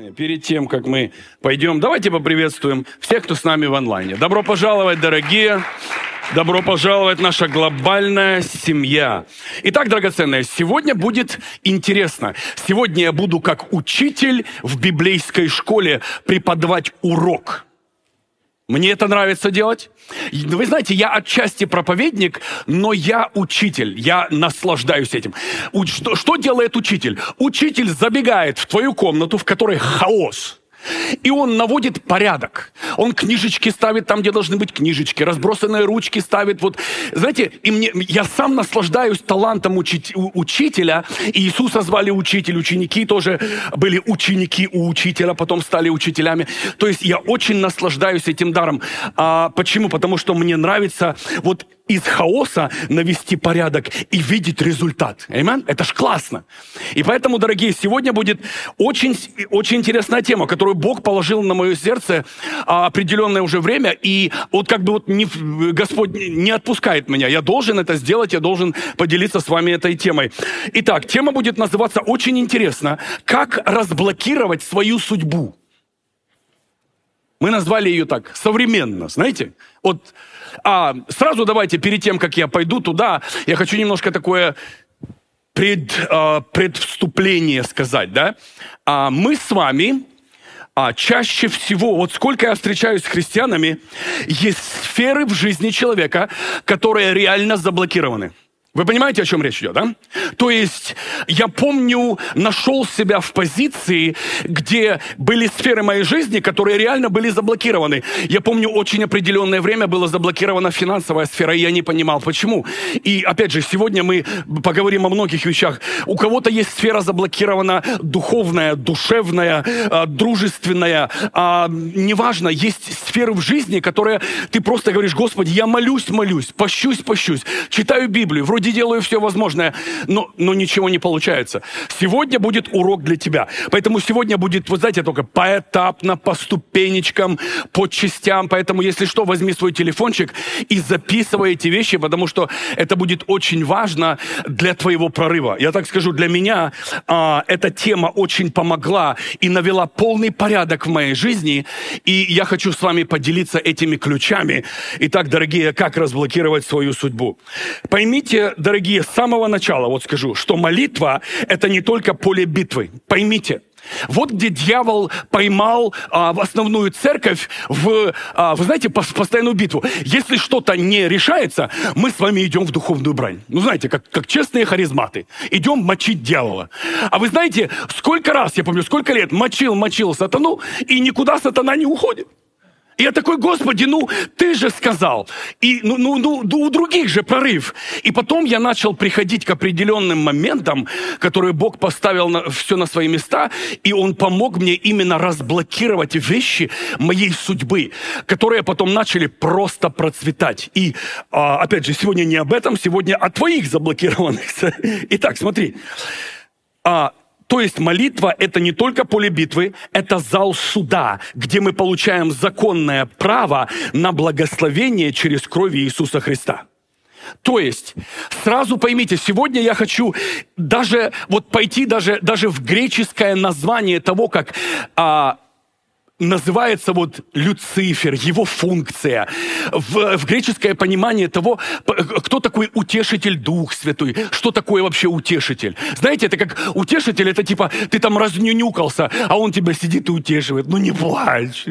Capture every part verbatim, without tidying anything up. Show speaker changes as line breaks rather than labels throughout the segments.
Перед тем, как мы пойдем, давайте поприветствуем всех, кто с нами в онлайне. Добро пожаловать, дорогие! Добро пожаловать, наша глобальная семья. Итак, драгоценные, сегодня будет интересно. Сегодня я буду как учитель в библейской школе преподавать урок. Мне это нравится делать. Вы знаете, я отчасти проповедник, но я учитель. Я наслаждаюсь этим. Что, что делает учитель? Учитель забегает в твою комнату, в которой хаос. И он наводит порядок. Он книжечки ставит там, где должны быть книжечки, разбросанные ручки ставит. Вот, знаете, и мне, я сам наслаждаюсь талантом учить, у, учителя. И Иисуса звали учитель, ученики тоже были ученики у учителя, потом стали учителями. То есть я очень наслаждаюсь этим даром. А почему? Потому что мне нравится вот из хаоса навести порядок и видеть результат. Аминь? Это ж классно. И поэтому, дорогие, сегодня будет очень, очень интересная тема, которую Бог положил на мое сердце а, определенное уже время. И вот как бы вот не, Господь не отпускает меня. Я должен это сделать, я должен поделиться с вами этой темой. Итак, тема будет называться очень интересно. Как разблокировать свою судьбу? Мы назвали ее так, современно, знаете? Вот а, сразу давайте, перед тем, как я пойду туда, я хочу немножко такое пред, а, предвступление сказать, да? А, мы с вами а, чаще всего, вот сколько я встречаюсь с христианами, есть сферы в жизни человека, которые реально заблокированы. Вы понимаете, о чем речь идет, да? То есть, я помню, нашел себя в позиции, где были сферы моей жизни, которые реально были заблокированы. Я помню, очень определенное время была заблокирована финансовая сфера, и я не понимал, почему. И, опять же, сегодня мы поговорим о многих вещах. У кого-то есть сфера заблокирована духовная, душевная, дружественная. Неважно, есть сферы в жизни, которые ты просто говоришь: Господи, я молюсь, молюсь, пощусь, пощусь, читаю Библию, вроде делаю все возможное, но, но ничего не получается. Сегодня будет урок для тебя. Поэтому сегодня будет, вы знаете, только поэтапно, по ступенечкам, по частям. Поэтому, если что, возьми свой телефончик и записывай эти вещи, потому что это будет очень важно для твоего прорыва. Я так скажу, для меня а, эта тема очень помогла и навела полный порядок в моей жизни. И я хочу с вами поделиться этими ключами. Итак, дорогие, как разблокировать свою судьбу? Поймите, дорогие, с самого начала вот скажу, что молитва — это не только поле битвы. Поймите, вот где дьявол поймал а, в основную церковь в, а, вы знаете, постоянную битву. Если что-то не решается, мы с вами идем в духовную брань. Ну, знаете, как, как честные харизматы. Идем мочить дьявола. А вы знаете, сколько раз, я помню, сколько лет мочил, мочил сатану, и никуда сатана не уходит. И я такой: Господи, ну, ты же сказал. И ну, ну, ну, у других же прорыв. И потом я начал приходить к определенным моментам, которые Бог поставил на, все на свои места, и Он помог мне именно разблокировать вещи моей судьбы, которые потом начали просто процветать. И, а, опять же, сегодня не об этом, сегодня о твоих заблокированных. Итак, смотри. А, То есть молитва — это не только поле битвы, это зал суда, где мы получаем законное право на благословение через кровь Иисуса Христа. То есть, сразу поймите, сегодня я хочу даже вот пойти даже, даже в греческое название того, как а, называется вот Люцифер, его функция, в, в греческое понимание того, кто такой утешитель, Дух Святой, что такое вообще утешитель. Знаете, это как утешитель, это типа ты там разнюнюкался, а он тебя сидит и утешивает. Ну не плачь.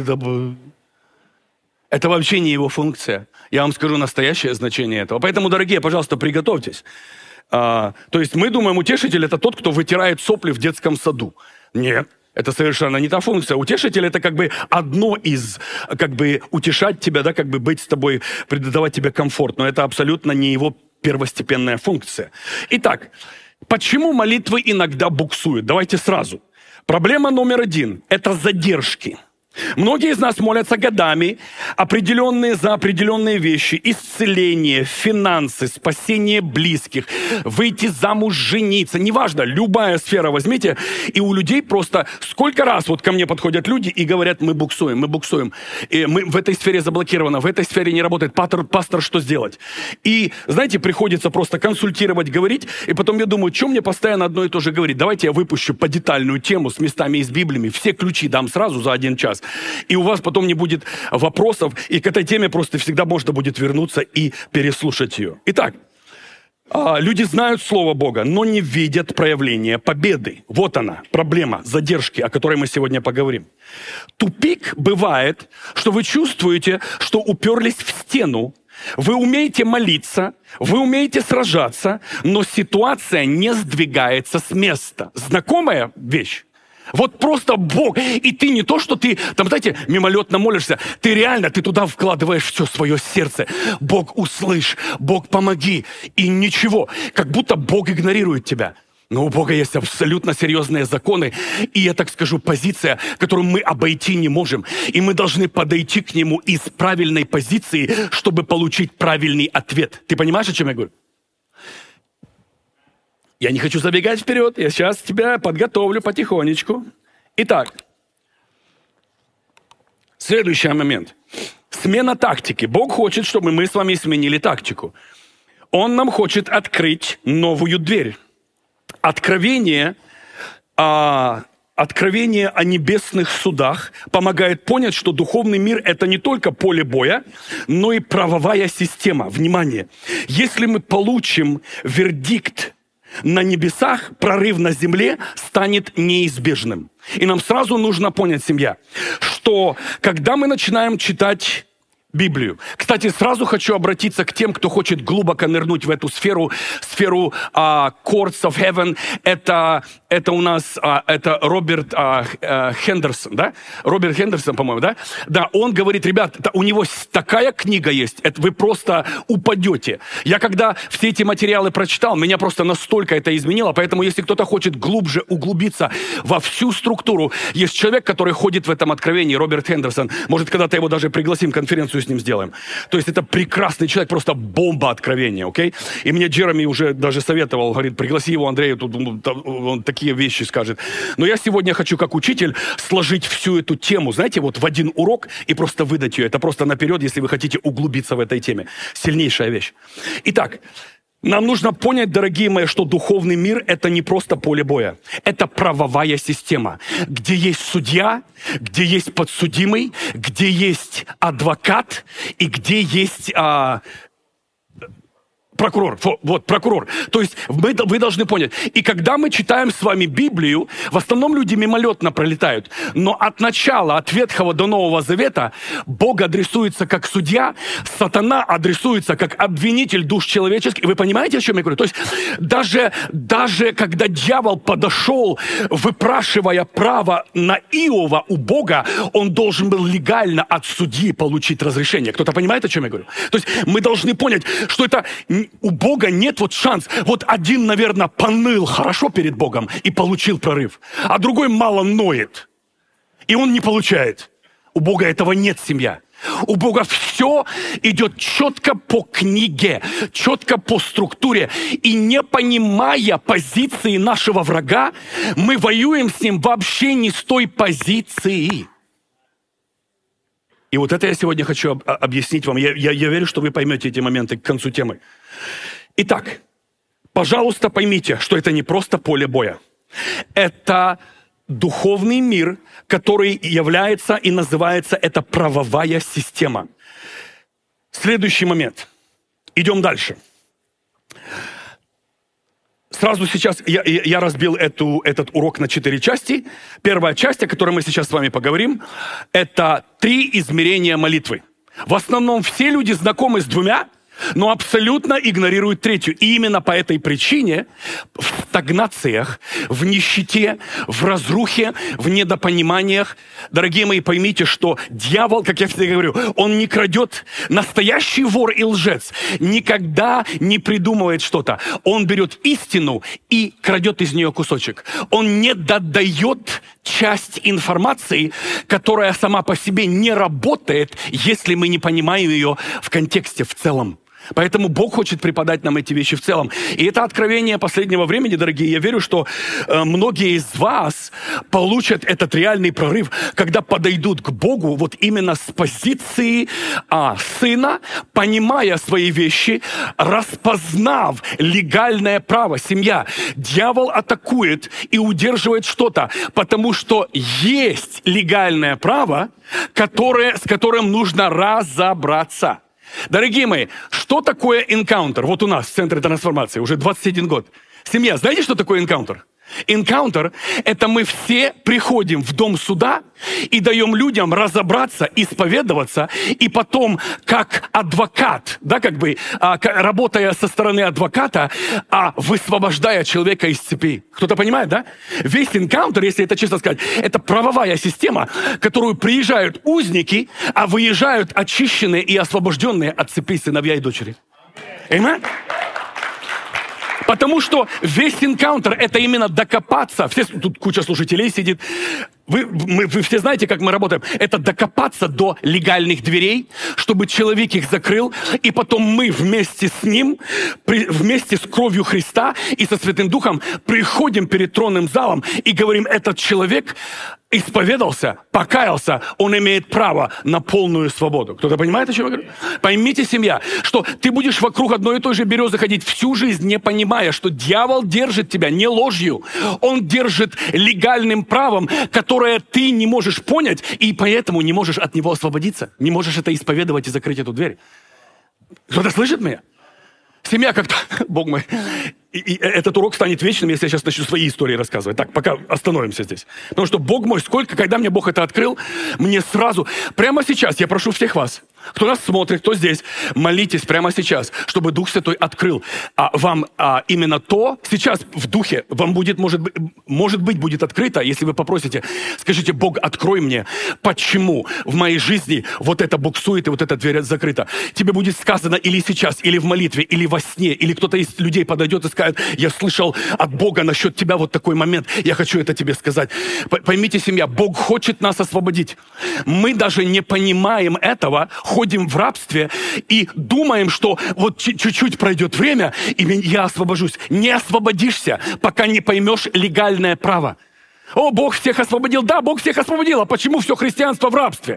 Это вообще не его функция. Я вам скажу настоящее значение этого. Поэтому, дорогие, пожалуйста, приготовьтесь. А, то есть мы думаем, утешитель — это тот, кто вытирает сопли в детском саду. Нет. Это совершенно не та функция. Утешитель — это как бы одно из, как бы утешать тебя, да, как бы быть с тобой, придавать тебе комфорт. Но это абсолютно не его первостепенная функция. Итак, почему молитвы иногда буксуют? Давайте сразу. Проблема номер один — это задержки. Многие из нас молятся годами, определенные за определенные вещи, исцеление, финансы, спасение близких, выйти замуж, жениться, неважно, любая сфера возьмите, и у людей просто сколько раз вот ко мне подходят люди и говорят, мы буксуем, мы буксуем, и мы в этой сфере заблокировано, в этой сфере не работает, пастор, пастор, что сделать? И, знаете, приходится просто консультировать, говорить, и потом я думаю, что мне постоянно одно и то же говорить? Давайте я выпущу по детальную тему с местами и с Библиями, все ключи дам сразу за один час. И у вас потом не будет вопросов, и к этой теме просто всегда можно будет вернуться и переслушать ее. Итак, люди знают Слово Бога, но не видят проявления победы. Вот она, проблема задержки, о которой мы сегодня поговорим. Тупик бывает, что вы чувствуете, что уперлись в стену, вы умеете молиться, вы умеете сражаться, но ситуация не сдвигается с места. Знакомая вещь? Вот просто Бог. И ты не то, что ты, там, знаете, мимолетно молишься. Ты реально, ты туда вкладываешь все свое сердце. Бог, услышь, Бог, помоги. И ничего. Как будто Бог игнорирует тебя. Но у Бога есть абсолютно серьезные законы. И я так скажу, позиция, которую мы обойти не можем. И мы должны подойти к Нему из правильной позиции, чтобы получить правильный ответ. Ты понимаешь, о чем я говорю? Я не хочу забегать вперед, я сейчас тебя подготовлю потихонечку. Итак, следующий момент. Смена тактики. Бог хочет, чтобы мы с вами сменили тактику. Он нам хочет открыть новую дверь. Откровение, а, откровение о небесных судах помогает понять, что духовный мир – это не только поле боя, но и правовая система. Внимание! Если мы получим вердикт на небесах, прорыв на земле станет неизбежным. И нам сразу нужно понять, семья, что когда мы начинаем читать Библию. Кстати, сразу хочу обратиться к тем, кто хочет глубоко нырнуть в эту сферу, сферу uh, Courts of Heaven. Это, это у нас, uh, это Роберт uh, uh, Хендерсон, да? Роберт Хендерсон, по-моему, да? Да, он говорит, ребят, это, у него такая книга есть, это вы просто упадете. Я когда все эти материалы прочитал, меня просто настолько это изменило, поэтому если кто-то хочет глубже углубиться во всю структуру, есть человек, который ходит в этом откровении, Роберт Хендерсон. Может, когда-то его даже пригласим в конференцию с ним сделаем. То есть это прекрасный человек, просто бомба откровения, окей? И мне Джереми уже даже советовал, говорит, пригласи его, Андрею, тут он такие вещи скажет. Но я сегодня хочу, как учитель, сложить всю эту тему, знаете, вот в один урок и просто выдать ее. Это просто наперед, если вы хотите углубиться в этой теме. Сильнейшая вещь. Итак, нам нужно понять, дорогие мои, что духовный мир – это не просто поле боя. Это правовая система, где есть судья, где есть подсудимый, где есть адвокат и где есть а, прокурор. Вот, прокурор. То есть мы, вы должны понять. И когда мы читаем с вами Библию, в основном люди мимолетно пролетают. Но от начала, от Ветхого до Нового Завета, Бог адресуется как судья, сатана адресуется как обвинитель душ человеческих. И вы понимаете, о чем я говорю? То есть даже, даже когда дьявол подошел, выпрашивая право на Иова у Бога, он должен был легально от судьи получить разрешение. Кто-то понимает, о чем я говорю? То есть мы должны понять, что это... У Бога нет вот шанс. Вот один, наверное, поныл хорошо перед Богом и получил прорыв, а другой мало ноет, и он не получает. У Бога этого нет, семья. У Бога все идет четко по книге, четко по структуре. И не понимая позиции нашего врага, мы воюем с ним вообще не с той позиции. И вот это я сегодня хочу об- объяснить вам. Я, я, я верю, что вы поймете эти моменты к концу темы. Итак, пожалуйста, поймите, что это не просто поле боя. Это духовный мир, который является и называется это правовая система. Следующий момент. Идем дальше. Сразу сейчас я, я разбил эту, этот урок на четыре части. Первая часть, о которой мы сейчас с вами поговорим, это три измерения молитвы. В основном все люди знакомы с двумя, но абсолютно игнорируют третью. И именно по этой причине в стагнациях, в нищете, в разрухе, в недопониманиях, дорогие мои, поймите, что дьявол, как я всегда говорю, он не крадет. Настоящий вор и лжец никогда не придумывает что-то. Он берет истину и крадет из нее кусочек. Он не додает часть информации, которая сама по себе не работает, если мы не понимаем ее в контексте в целом. Поэтому Бог хочет преподать нам эти вещи в целом. И это откровение последнего времени, дорогие. Я верю, что э, многие из вас получат этот реальный прорыв, когда подойдут к Богу вот именно с позиции а, сына, понимая свои вещи, распознав легальное право. Семья. Дьявол атакует и удерживает что-то, потому что есть легальное право, которое, с которым нужно разобраться. Дорогие мои, что такое энкаунтер? Вот у нас в Центре трансформации уже двадцать один год. Семья, знаете, что такое энкаунтер? Энкаунтер – это мы все приходим в дом суда и даем людям разобраться, исповедоваться, и потом, как адвокат, да, как бы, а, работая со стороны адвоката, а высвобождая человека из цепи. Кто-то понимает, да? Весь энкаунтер, если это честно сказать, это правовая система, в которую приезжают узники, а выезжают очищенные и освобожденные от цепи сыновья и дочери. Аминь? Потому что весь энкаунтер — это именно докопаться. Все, тут куча слушателей сидит. Вы, мы, вы все знаете, как мы работаем. Это докопаться до легальных дверей, чтобы человек их закрыл, и потом мы вместе с ним, при, вместе с кровью Христа и со Святым Духом приходим перед тронным залом и говорим: этот человек исповедался, покаялся, он имеет право на полную свободу. Кто-то понимает, о чем я говорю? Поймите, семья, что ты будешь вокруг одной и той же березы ходить всю жизнь, не понимая, что дьявол держит тебя не ложью, он держит легальным правом, которое ты не можешь понять, и поэтому не можешь от него освободиться, не можешь это исповедовать и закрыть эту дверь. Кто-то слышит меня? Семья как-то, Бог мой, и, и этот урок станет вечным, если я сейчас начну свои истории рассказывать. Так, пока остановимся здесь. Потому что, Бог мой, сколько, когда мне Бог это открыл, мне сразу, прямо сейчас, я прошу всех вас, кто нас смотрит, кто здесь, молитесь прямо сейчас, чтобы Дух Святой открыл а, вам а, именно то, сейчас в Духе вам будет, может быть, может быть, будет открыто, если вы попросите, скажите: Бог, открой мне, почему в моей жизни вот это буксует и вот эта дверь закрыта. Тебе будет сказано или сейчас, или в молитве, или во сне, или кто-то из людей подойдет и скажет: я слышал от Бога насчет тебя вот такой момент, я хочу это тебе сказать. Поймите, семья, Бог хочет нас освободить. Мы даже не понимаем этого, ходим в рабстве и думаем, что вот чуть-чуть пройдет время, и я освобожусь. Не освободишься, пока не поймешь легальное право. О, Бог всех освободил. Да, Бог всех освободил. А почему все христианство в рабстве?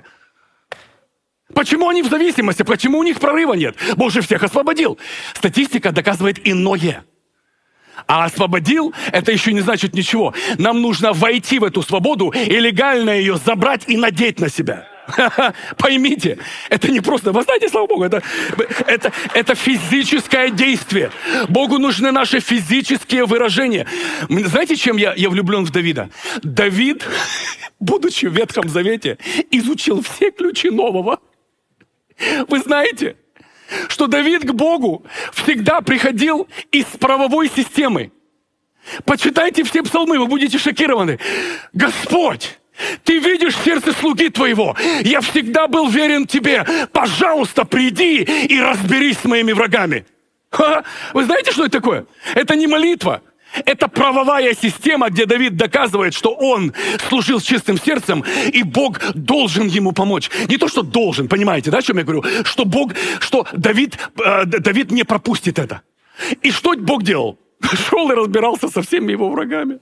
Почему они в зависимости? Почему у них прорыва нет? Бог же всех освободил. Статистика доказывает иное. А освободил — это еще не значит ничего. Нам нужно войти в эту свободу и легально ее забрать и надеть на себя. Поймите, это не просто, вы знаете, слава Богу, это, это, это физическое действие. Богу нужны наши физические выражения. Знаете, чем я, я влюблен в Давида? Давид, будучи в Ветхом Завете, изучил все ключи Нового. Вы знаете, что Давид к Богу всегда приходил из правовой системы. Почитайте все псалмы, вы будете шокированы. Господь, Ты видишь сердце слуги Твоего. Я всегда был верен Тебе. Пожалуйста, приди и разберись с моими врагами. Ха! Вы знаете, что это такое? Это не молитва. Это правовая система, где Давид доказывает, что он служил с чистым сердцем, и Бог должен ему помочь. Не то, что должен, понимаете, да, о чем я говорю? Что Бог, что Давид, э, Давид не пропустит это. И что Бог делал? Шел и разбирался со всеми его врагами.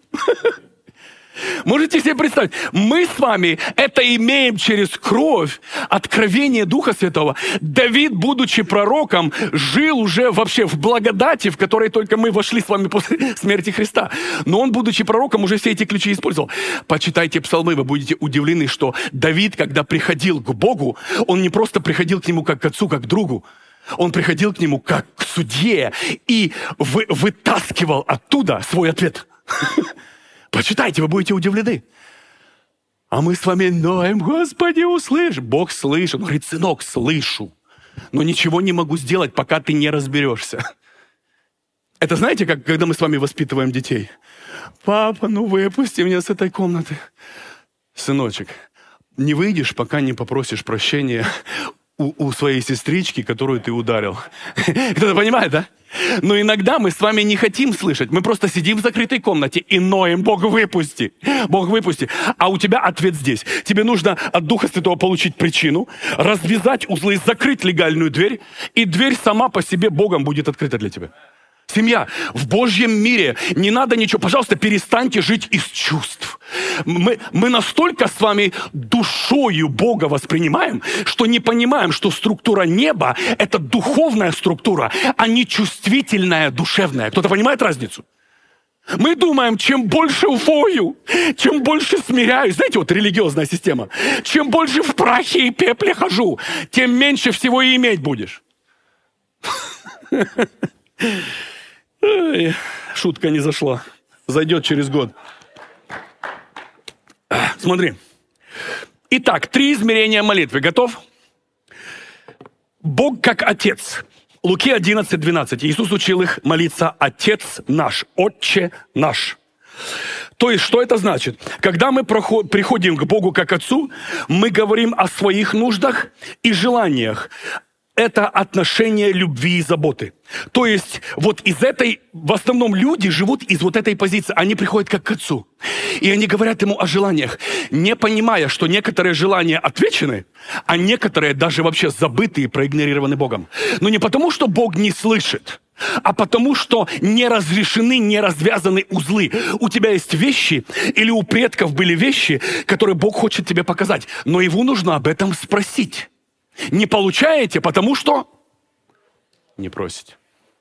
Можете себе представить, мы с вами это имеем через кровь, откровение Духа Святого. Давид, будучи пророком, жил уже вообще в благодати, в которой только мы вошли с вами после смерти Христа. Но он, будучи пророком, уже все эти ключи использовал. Почитайте псалмы, вы будете удивлены, что Давид, когда приходил к Богу, он не просто приходил к нему как к отцу, как к другу. Он приходил к нему как к судье и вы, вытаскивал оттуда свой ответ. Почитайте, вы будете удивлены. А мы с вами ноем: Господи, услышь. Бог слышит. Он говорит: сынок, слышу, но ничего не могу сделать, пока ты не разберешься. Это знаете, как когда мы с вами воспитываем детей? Папа, ну выпусти меня с этой комнаты. Сыночек, не выйдешь, пока не попросишь прощения у, у своей сестрички, которую ты ударил. Кто-то понимает, да? Но иногда мы с вами не хотим слышать. Мы просто сидим в закрытой комнате и ноем: Бог, выпусти, Бог, выпусти. А у тебя ответ здесь. Тебе нужно от Духа Святого получить причину, развязать узлы, закрыть легальную дверь, и дверь сама по себе Богом будет открыта для тебя. Семья, в Божьем мире не надо ничего. Пожалуйста, перестаньте жить из чувств. Мы, мы настолько с вами душою Бога воспринимаем, что не понимаем, что структура неба – это духовная структура, а не чувствительная, душевная. Кто-то понимает разницу? Мы думаем, чем больше вою, чем больше смиряюсь, знаете, вот религиозная система, чем больше в прахе и пепле хожу, тем меньше всего и иметь будешь. Ой, шутка не зашла. Зайдет через год. Смотри. Итак, три измерения молитвы. Готов? Бог как Отец. Луки одиннадцать двенадцать. Иисус учил их молиться: Отец наш, Отче наш. То есть, что это значит? Когда мы приходим к Богу как Отцу, мы говорим о своих нуждах и желаниях. Это отношение любви и заботы. То есть вот из этой, в основном люди живут из вот этой позиции. Они приходят как к Отцу. И они говорят Ему о желаниях, не понимая, что некоторые желания отвечены, а некоторые даже вообще забыты и проигнорированы Богом. Но не потому, что Бог не слышит, а потому, что не разрешены, не развязаны узлы. У тебя есть вещи, или у предков были вещи, которые Бог хочет тебе показать. Но Его нужно об этом спросить. Не получаете, потому что не просите.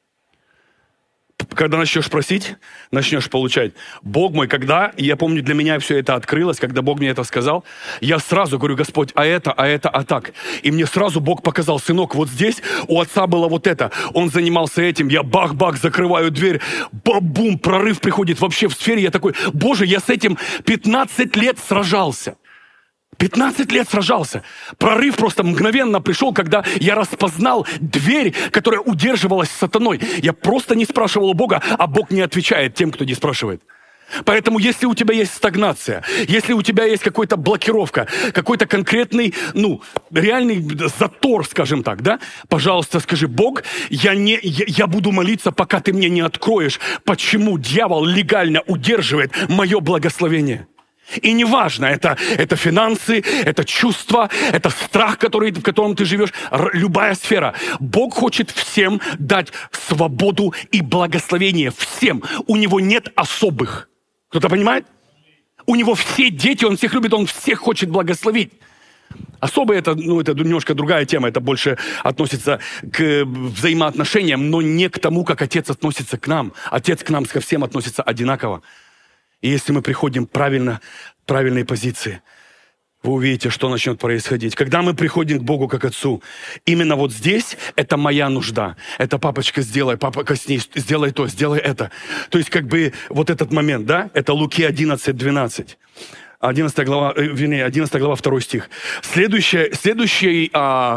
Когда начнешь просить, начнешь получать. Бог мой, когда, я помню, для меня все это открылось, когда Бог мне это сказал, я сразу говорю: Господь, а это, а это, а так. И мне сразу Бог показал: сынок, вот здесь у отца было вот это, он занимался этим, я бах-бах, закрываю дверь, бам-бум, прорыв приходит вообще в сфере, я такой: Боже, я с этим пятнадцать лет сражался. пятнадцать лет сражался. Прорыв просто мгновенно пришел, когда я распознал дверь, которая удерживалась сатаной. Я просто не спрашивал у Бога, а Бог не отвечает тем, кто не спрашивает. Поэтому, если у тебя есть стагнация, если у тебя есть какая-то блокировка, какой-то конкретный, ну, реальный затор, скажем так, да, пожалуйста, скажи: Бог, я, не, я, я буду молиться, пока ты мне не откроешь, почему дьявол легально удерживает мое благословение. И неважно, это, это финансы, это чувства, это страх, который, в котором ты живешь, любая сфера. Бог хочет всем дать свободу и благословение. Всем. У Него нет особых. Кто-то понимает? У Него все дети, Он всех любит, Он всех хочет благословить. Особые это, ну, это немножко другая тема, это больше относится к взаимоотношениям, но не к тому, как Отец относится к нам. Отец к нам ко всем относится одинаково. И если мы приходим правильно, в правильной позиции, вы увидите, что начнет происходить. Когда мы приходим к Богу как Отцу, именно вот здесь это моя нужда. Это: папочка, сделай, папа, коснись, сделай то, сделай это. То есть как бы вот этот момент, да, это Луки одиннадцать двенадцать. одиннадцатая глава, вернее, одиннадцатая глава, второй стих. Следующее, следующее, а,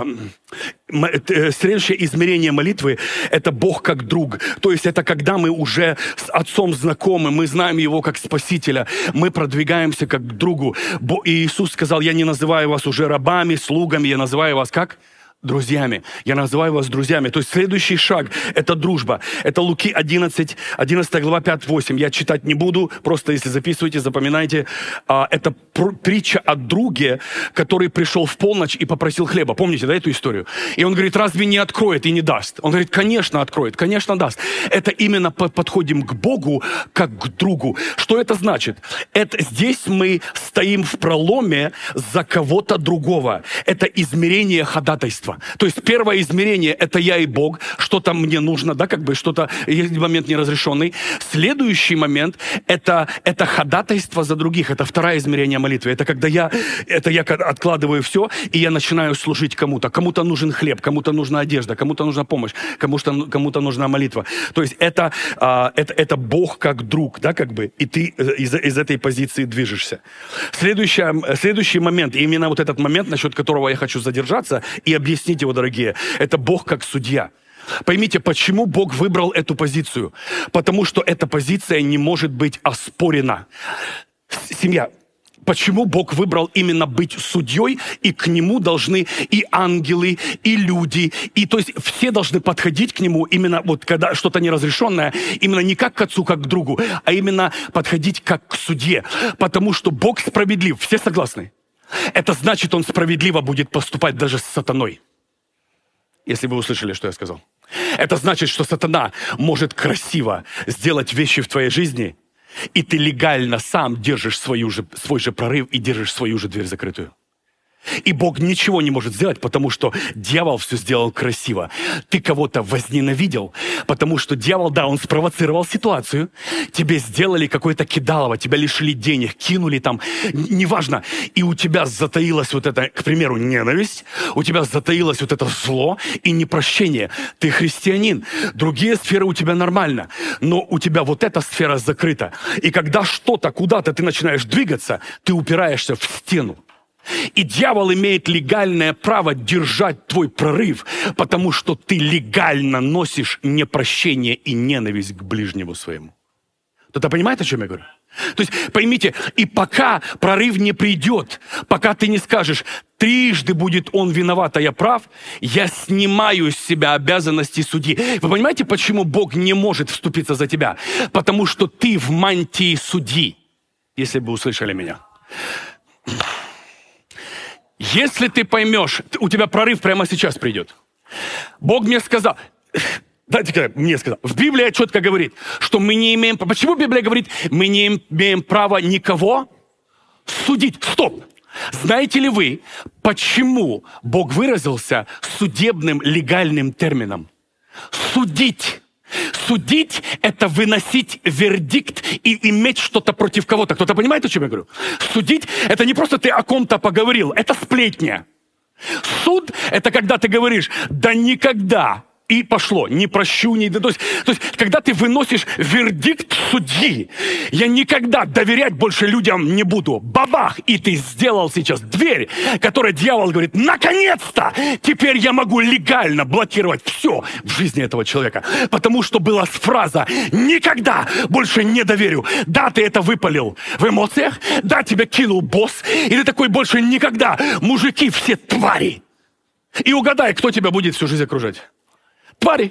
следующее измерение молитвы – это Бог как друг. То есть это когда мы уже с Отцом знакомы, мы знаем Его как Спасителя, мы продвигаемся как к другу. И Иисус сказал: я не называю вас уже рабами, слугами, я называю вас как? Друзьями. Я называю вас друзьями. То есть следующий шаг – это дружба. Это Луки одиннадцать, одиннадцатая глава, пять восемь. Я читать не буду, просто если записываете, запоминайте. Это притча о друге, который пришел в полночь и попросил хлеба. Помните, да, эту историю? И он говорит: разве не откроет и не даст? Он говорит: конечно, откроет, конечно, даст. Это именно подходим к Богу как к другу. Что это значит? Это здесь мы стоим в проломе за кого-то другого. Это измерение ходатайства. То есть первое измерение – это я и Бог, что-то мне нужно, да, как бы что-то, есть момент неразрешенный. Следующий момент – это, это ходатайство за других, это второе измерение молитвы. Это когда я, это я откладываю все, и я начинаю служить кому-то. Кому-то нужен хлеб, кому-то нужна одежда, кому-то нужна помощь, кому-то, кому-то нужна молитва. То есть это, это, это Бог как друг, да, как бы, и ты из, из этой позиции движешься. Следующий, следующий момент, и именно вот этот момент, насчет которого я хочу задержаться и объяснить, Объясните его, дорогие. Это Бог как судья. Поймите, почему Бог выбрал эту позицию? Потому что эта позиция не может быть оспорена. Семья, почему Бог выбрал именно быть судьей, и к Нему должны и ангелы, и люди, и то есть все должны подходить к Нему именно вот когда что-то неразрешенное, именно не как к отцу, как к другу, а именно подходить как к судье, потому что Бог справедлив. Все согласны? Это значит, Он справедливо будет поступать даже с сатаной. Если вы услышали, что я сказал. Это значит, что сатана может красиво сделать вещи в твоей жизни, и ты легально сам держишь свою же, свой же прорыв и держишь свою же дверь закрытую. И Бог ничего не может сделать, потому что дьявол все сделал красиво. Ты кого-то возненавидел, потому что дьявол, да, он спровоцировал ситуацию. Тебе сделали какое-то кидалово, тебя лишили денег, кинули там, неважно. И у тебя затаилась вот это, к примеру, ненависть, у тебя затаилось вот это зло и непрощение. Ты христианин, другие сферы у тебя нормально, но у тебя вот эта сфера закрыта. И когда что-то, куда-то ты начинаешь двигаться, ты упираешься в стену. И дьявол имеет легальное право держать твой прорыв, потому что ты легально носишь непрощение и ненависть к ближнему своему. Кто-то понимает, о чем я говорю? То есть поймите, и пока прорыв не придет, пока ты не скажешь, трижды будет он виноват, а я прав, я снимаю с себя обязанности судьи. Вы понимаете, почему Бог не может вступиться за тебя? Потому что ты в мантии судьи, если бы услышали меня. Если ты поймешь, у тебя прорыв прямо сейчас придет. Бог мне сказал, дайте мне сказал, в Библии четко говорит, что мы не имеем, почему Библия говорит, мы не имеем права никого судить. Стоп! Знаете ли вы, почему Бог выразился судебным легальным термином? Судить. Судить – это выносить вердикт и иметь что-то против кого-то. Кто-то понимает, о чем я говорю? Судить – это не просто ты о ком-то поговорил, это сплетня. Суд – это когда ты говоришь «да никогда». И пошло, не прощу, не... То есть, то есть, когда ты выносишь вердикт судьи, я никогда доверять больше людям не буду. Бабах! И ты сделал сейчас дверь, которая дьявол говорит, наконец-то! Теперь я могу легально блокировать все в жизни этого человека. Потому что была фраза «никогда больше не доверю». Да, ты это выпалил в эмоциях, да, тебя кинул босс, и ты такой больше никогда. Мужики все твари. И угадай, кто тебя будет всю жизнь окружать. Твари.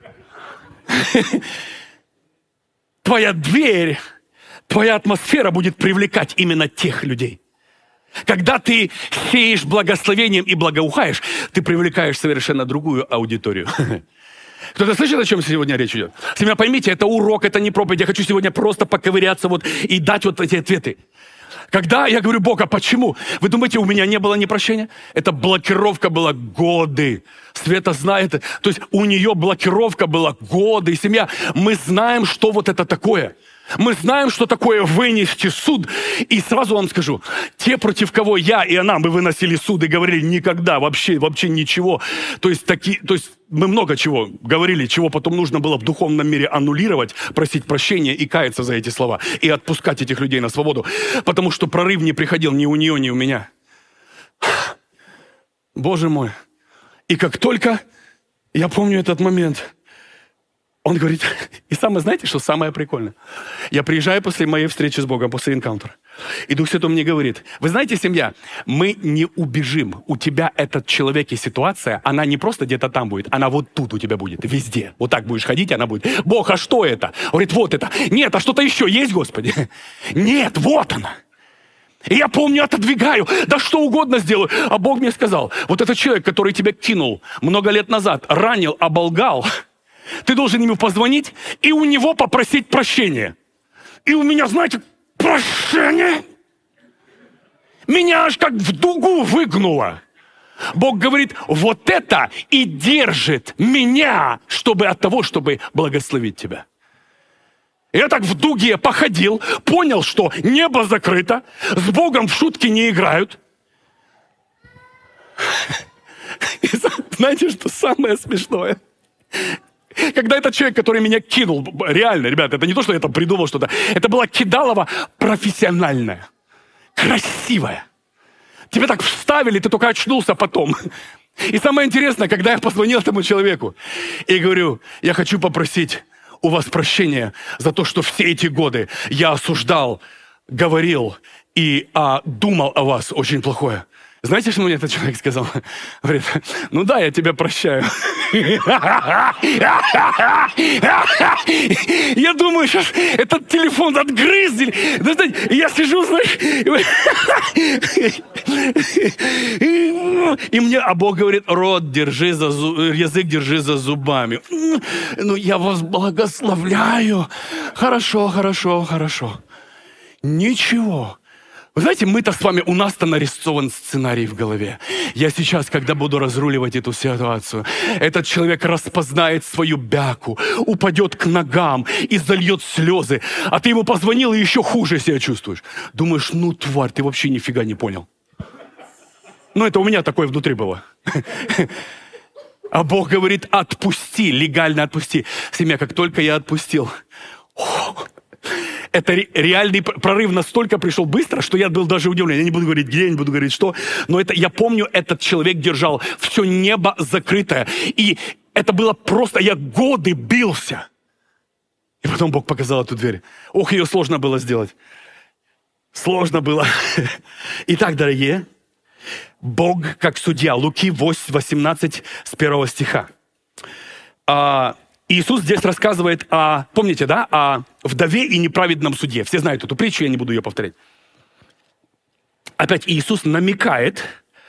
Твоя дверь, твоя атмосфера будет привлекать именно тех людей. Когда ты сеешь благословением и благоухаешь, ты привлекаешь совершенно другую аудиторию. Кто-то слышит, о чем сегодня речь идет? Семья, поймите, это урок, это не проповедь. Я хочу сегодня просто поковыряться вот и дать вот эти ответы. Когда я говорю, Бог, а почему? Вы думаете, у меня не было непрощения? Это блокировка была годы. Света знает. То есть у нее блокировка была годы. И семья, мы знаем, что вот это такое. Мы знаем, что такое вынести суд. И сразу вам скажу, те, против кого я и она, мы выносили суд и говорили никогда, вообще, вообще ничего. То есть, таки, то есть мы много чего говорили, чего потом нужно было в духовном мире аннулировать, просить прощения и каяться за эти слова. И отпускать этих людей на свободу. Потому что прорыв не приходил ни у нее, ни у меня. Боже мой. И как только я помню этот момент... Он говорит, и самое, знаете, что самое прикольное? Я приезжаю после моей встречи с Богом, после энкаунтера, и Дух Святой мне говорит, вы знаете, семья, мы не убежим. У тебя этот человек и ситуация, она не просто где-то там будет, она вот тут у тебя будет, везде. Вот так будешь ходить, она будет, Бог, а что это? Он говорит, вот это. Нет, а что-то еще есть, Господи? Нет, вот она. И я помню, отодвигаю, да что угодно сделаю. А Бог мне сказал, вот этот человек, который тебя кинул много лет назад, ранил, оболгал, ты должен ему позвонить и у него попросить прощения. И у меня, знаете, прощение. Меня аж как в дугу выгнуло. Бог говорит, вот это и держит меня, чтобы от того, чтобы благословить тебя. Я так в дуге походил, понял, что небо закрыто, с Богом в шутки не играют. И знаете, что самое смешное? Когда этот человек, который меня кинул, реально, ребята, это не то, что я там придумал что-то, это была кидалова профессиональная, красивая. Тебя так вставили, ты только очнулся потом. И самое интересное, когда я позвонил этому человеку и говорю, я хочу попросить у вас прощения за то, что все эти годы я осуждал говорил и а, думал о вас очень плохое. Знаете, что мне этот человек сказал? Говорит, ну да, я тебя прощаю. Я думаю, сейчас этот телефон отгрызли. Я сижу, знаешь, и мне, а Бог говорит, рот держи за зуб, язык держи за зубами. Ну, я вас благословляю. Хорошо, хорошо, хорошо. Ничего. Вы знаете, мы-то с вами, у нас-то нарисован сценарий в голове. Я сейчас, когда буду разруливать эту ситуацию, этот человек распознает свою бяку, упадет к ногам и зальет слезы, а ты ему позвонил и еще хуже себя чувствуешь. Думаешь, ну, тварь, ты вообще нифига не понял. Ну, это у меня такое внутри было. А Бог говорит, отпусти, легально отпусти. Семья, как только я отпустил... Это реальный прорыв настолько пришел быстро, что я был даже удивлен. Я не буду говорить где, я не буду говорить что, но это, я помню, этот человек держал все небо закрытое. И это было просто, я годы бился. И потом Бог показал эту дверь. Ох, ее сложно было сделать. Сложно было. Итак, дорогие, Бог как судья. Луки восемнадцать с первого стиха. А, Иисус здесь рассказывает о, помните, да, о вдове и неправедном суде. Все знают эту притчу, я не буду ее повторять. Опять Иисус намекает,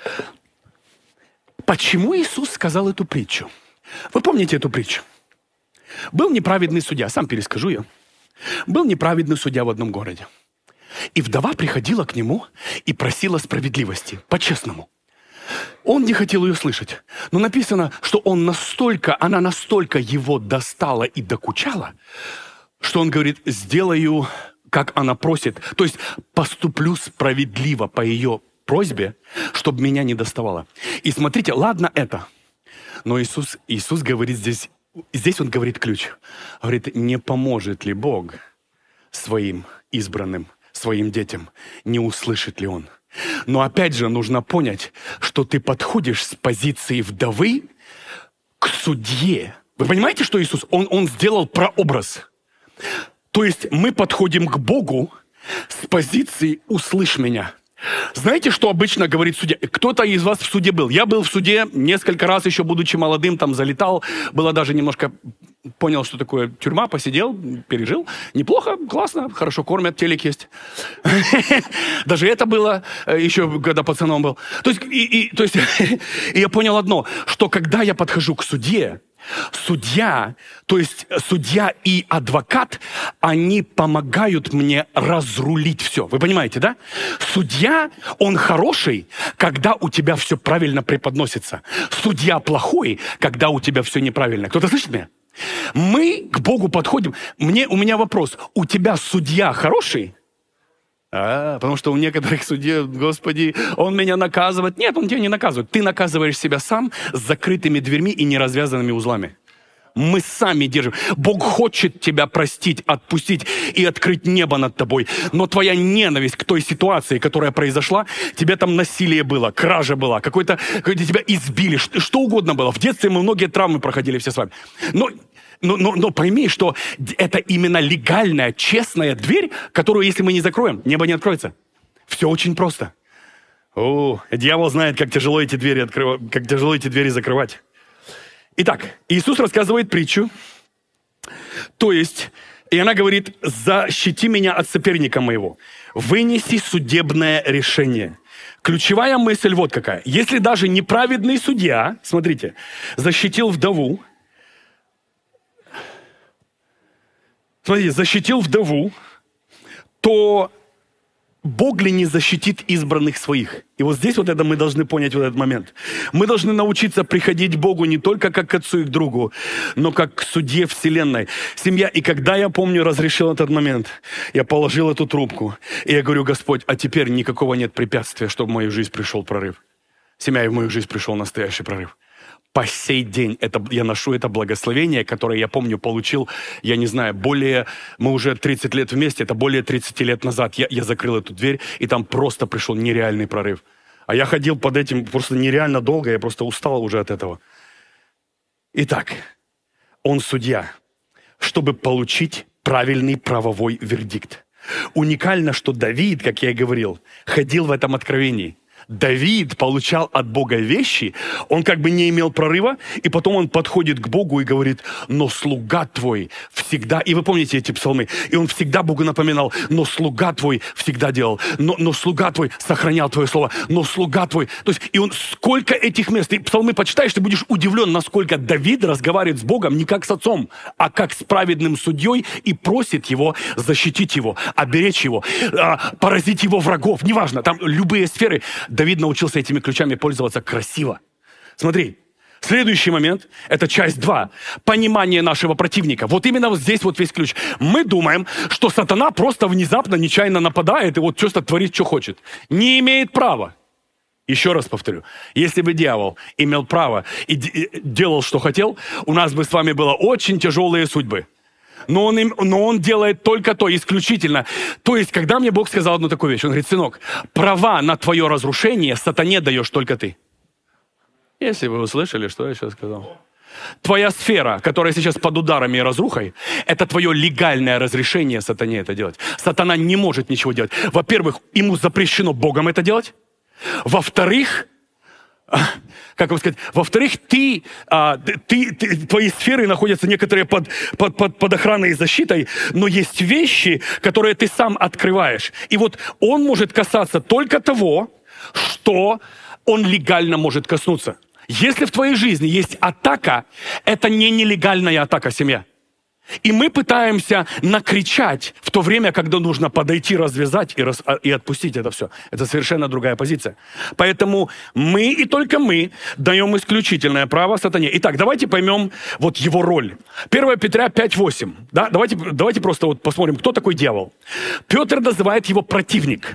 почему Иисус сказал эту притчу. Вы помните эту притчу? Был неправедный судья, сам перескажу ее. Был неправедный судья в одном городе. И вдова приходила к нему и просила справедливости, по-честному. Он не хотел ее слышать. Но написано, что он настолько, она настолько его достала и докучала, что он говорит, сделаю, как она просит. То есть поступлю справедливо по ее просьбе, чтобы меня не доставало. И смотрите, ладно это. Но Иисус, Иисус говорит здесь, здесь он говорит ключ. Говорит, не поможет ли Бог своим избранным, своим детям? Не услышит ли Он? Но опять же нужно понять, что ты подходишь с позиции вдовы к судье. Вы понимаете, что Иисус? Он, он сделал прообраз. То есть мы подходим к Богу с позиции «услышь меня». Знаете, что обычно говорит судья? Кто-то из вас в суде был. Я был в суде несколько раз, еще будучи молодым, там залетал. Было даже немножко... Понял, что такое тюрьма, посидел, пережил. Неплохо, классно, хорошо кормят, телек есть. Даже это было еще, когда пацаном был. То есть, и, и, то есть и я понял одно, что когда я подхожу к судье, судья, то есть судья и адвокат, они помогают мне разрулить все. Вы понимаете, да? Судья, он хороший, когда у тебя все правильно преподносится. Судья плохой, когда у тебя все неправильно. Кто-то слышит меня? Мы к Богу подходим. Мне, у меня вопрос. У тебя судья хороший? А, потому что у некоторых судей, Господи, он меня наказывает. Нет, он тебя не наказывает. Ты наказываешь себя сам с закрытыми дверьми и неразвязанными узлами. Мы сами держим. Бог хочет тебя простить, отпустить и открыть небо над тобой. Но твоя ненависть к той ситуации, которая произошла, тебе там насилие было, кража была, какой-то, какой-то тебя избили, что, что угодно было. В детстве мы многие травмы проходили все с вами. Но, но, но, но пойми, что это именно легальная, честная дверь, которую, если мы не закроем, небо не откроется. Все очень просто. О, дьявол знает, как тяжело эти двери открывать, как тяжело эти двери закрывать. Итак, Иисус рассказывает притчу, то есть, и она говорит, защити меня от соперника моего, вынеси судебное решение. Ключевая мысль вот какая. Если даже неправедный судья, смотрите, защитил вдову, смотрите, защитил вдову, то Бог ли не защитит избранных своих? И вот здесь вот это мы должны понять вот этот момент. Мы должны научиться приходить к Богу не только как к отцу и к другу, но как к судье вселенной. Семья, и когда я, помню, разрешил этот момент, я положил эту трубку, и я говорю, Господь, а теперь никакого нет препятствия, чтобы в мою жизнь пришел прорыв. Семья, и в мою жизнь пришел настоящий прорыв. По сей день это, я ношу это благословение, которое, я помню, получил, я не знаю, более, мы уже тридцать лет вместе, это более тридцать лет назад. Я, я закрыл эту дверь, и там просто пришел нереальный прорыв. А я ходил под этим просто нереально долго, я просто устал уже от этого. Итак, он судья, чтобы получить правильный правовой вердикт. Уникально, что Давид, как я и говорил, ходил в этом откровении. Давид получал от Бога вещи, он как бы не имел прорыва, и потом он подходит к Богу и говорит: но слуга твой всегда, и вы помните эти псалмы, и он всегда Богу напоминал: но слуга твой всегда делал, но, но слуга твой сохранял твое слово, но слуга твой, то есть, и он сколько этих мест, ты псалмы почитаешь, ты будешь удивлен, насколько Давид разговаривает с Богом не как с отцом, а как с праведным судьей и просит его защитить его, оберечь его, поразить его врагов, неважно, там любые сферы. Давид научился этими ключами пользоваться красиво. Смотри, следующий момент, это часть два. Понимание нашего противника. Вот именно вот здесь вот весь ключ. Мы думаем, что сатана просто внезапно, нечаянно нападает и вот просто творит, что хочет. Не имеет права. Еще раз повторю. Если бы дьявол имел право и делал, что хотел, у нас бы с вами было очень тяжелые судьбы. Но он, им, но он делает только то, исключительно. То есть, когда мне Бог сказал одну такую вещь, он говорит: сынок, права на твое разрушение сатане даешь только ты. Если вы услышали, что я сейчас сказал. Твоя сфера, которая сейчас под ударами и разрухой, это твое легальное разрешение сатане это делать. Сатана не может ничего делать. Во-первых, ему запрещено Богом это делать. Во-вторых, как вам сказать, во-вторых, ты, а, ты, ты, твои сферы находятся некоторые под, под, под, под охраной и защитой, но есть вещи, которые ты сам открываешь. И вот он может касаться только того, что он легально может коснуться. Если в твоей жизни есть атака, это не нелегальная атака, семья. И мы пытаемся накричать в то время, когда нужно подойти, развязать и, раз, и отпустить это все. Это совершенно другая позиция. Поэтому мы и только мы даем исключительное право сатане. Итак, давайте поймем вот его роль. первое Петра пять восемь. Да? Давайте, давайте просто вот посмотрим, кто такой дьявол. Петр называет его противник.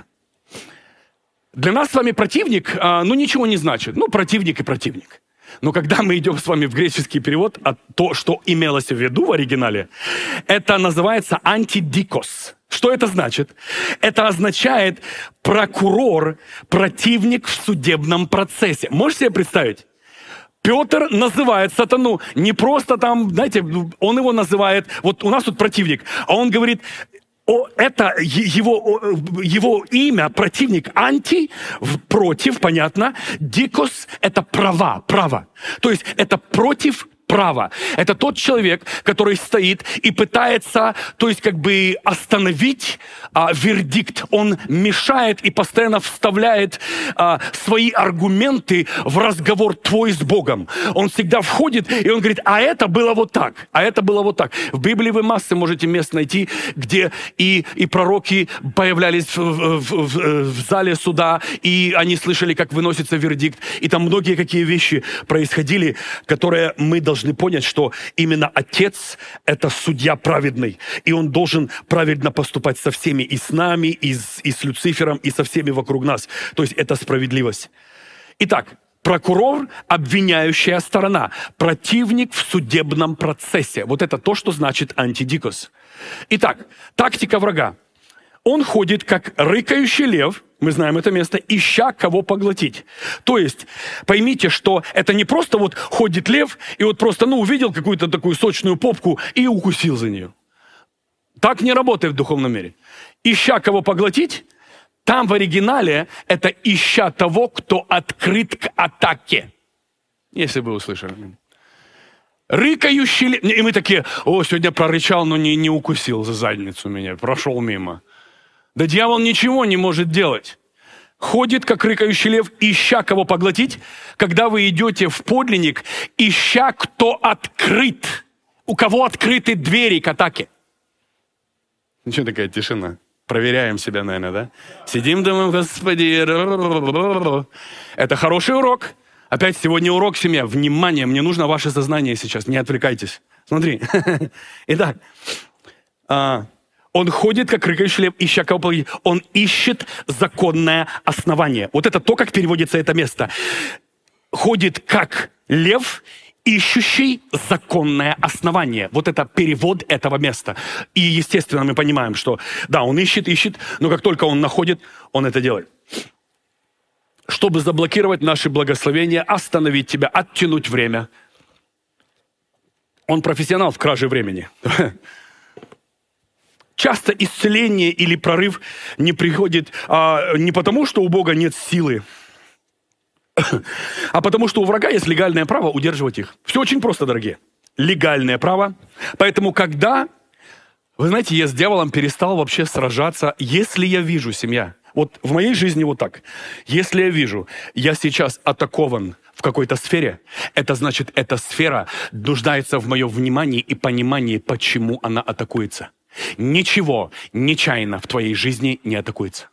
Для нас с вами противник, ну, ничего не значит. Ну, противник и противник. Но когда мы идем с вами в греческий перевод, а то, что имелось в виду в оригинале, это называется антидикос. Что это значит? Это означает прокурор, противник в судебном процессе. Можете себе представить? Петр называет сатану не просто там, знаете, он его называет, вот у нас тут противник, а он говорит... О, это его, его имя, противник, анти, против, понятно. Дикос – это права, право. То есть это против права. Это тот человек, который стоит и пытается, то есть как бы остановить а, вердикт. Он мешает и постоянно вставляет а, свои аргументы в разговор твой с Богом. Он всегда входит, и он говорит: а это было вот так, а это было вот так. В Библии вы массы можете мест найти, где и, и пророки появлялись в, в, в, в зале суда, и они слышали, как выносится вердикт. И там многие какие вещи происходили, которые мы должны должны понять, что именно Отец – это судья праведный, и Он должен праведно поступать со всеми, и с нами, и с, и с Люцифером, и со всеми вокруг нас. То есть это справедливость. Итак, прокурор – обвиняющая сторона, противник в судебном процессе. Вот это то, что значит антидикос. Итак, тактика врага. Он ходит, как рыкающий лев, мы знаем это место, ища кого поглотить. То есть, поймите, что это не просто вот ходит лев, и вот просто, ну, увидел какую-то такую сочную попку и укусил за нее. Так не работает в духовном мире. Ища кого поглотить, там в оригинале это ища того, кто открыт к атаке. Если вы услышали. Рыкающий лев. И мы такие: о, сегодня прорычал, но не, не укусил за задницу меня, прошел мимо. Да дьявол ничего не может делать. Ходит, как рыкающий лев, ища кого поглотить. Когда вы идете в подлинник, ища кто открыт. У кого открыты двери к атаке. Ну что такая тишина? Проверяем себя, наверное, да? Сидим, думаем: Господи. Это хороший урок. Опять сегодня урок, семья. Внимание, мне нужно ваше сознание сейчас. Не отвлекайтесь. Смотри. Итак. Он ходит, как рыкающий лев, ища кого поглотить. Он ищет законное основание. Вот это то, как переводится это место. Ходит, как лев, ищущий законное основание. Вот это перевод этого места. И, естественно, мы понимаем, что, да, он ищет, ищет, но как только он находит, он это делает. Чтобы заблокировать наши благословения, остановить тебя, оттянуть время. Он профессионал в краже времени. Часто исцеление или прорыв не приходит а, не потому, что у Бога нет силы, а потому, что у врага есть легальное право удерживать их. Все очень просто, дорогие. Легальное право. Поэтому, когда, вы знаете, я с дьяволом перестал вообще сражаться, если я вижу, семья, вот в моей жизни вот так, если я вижу, я сейчас атакован в какой-то сфере, это значит, эта сфера нуждается в моем внимании и понимании, почему она атакуется. Ничего нечаянно в твоей жизни не атакуется.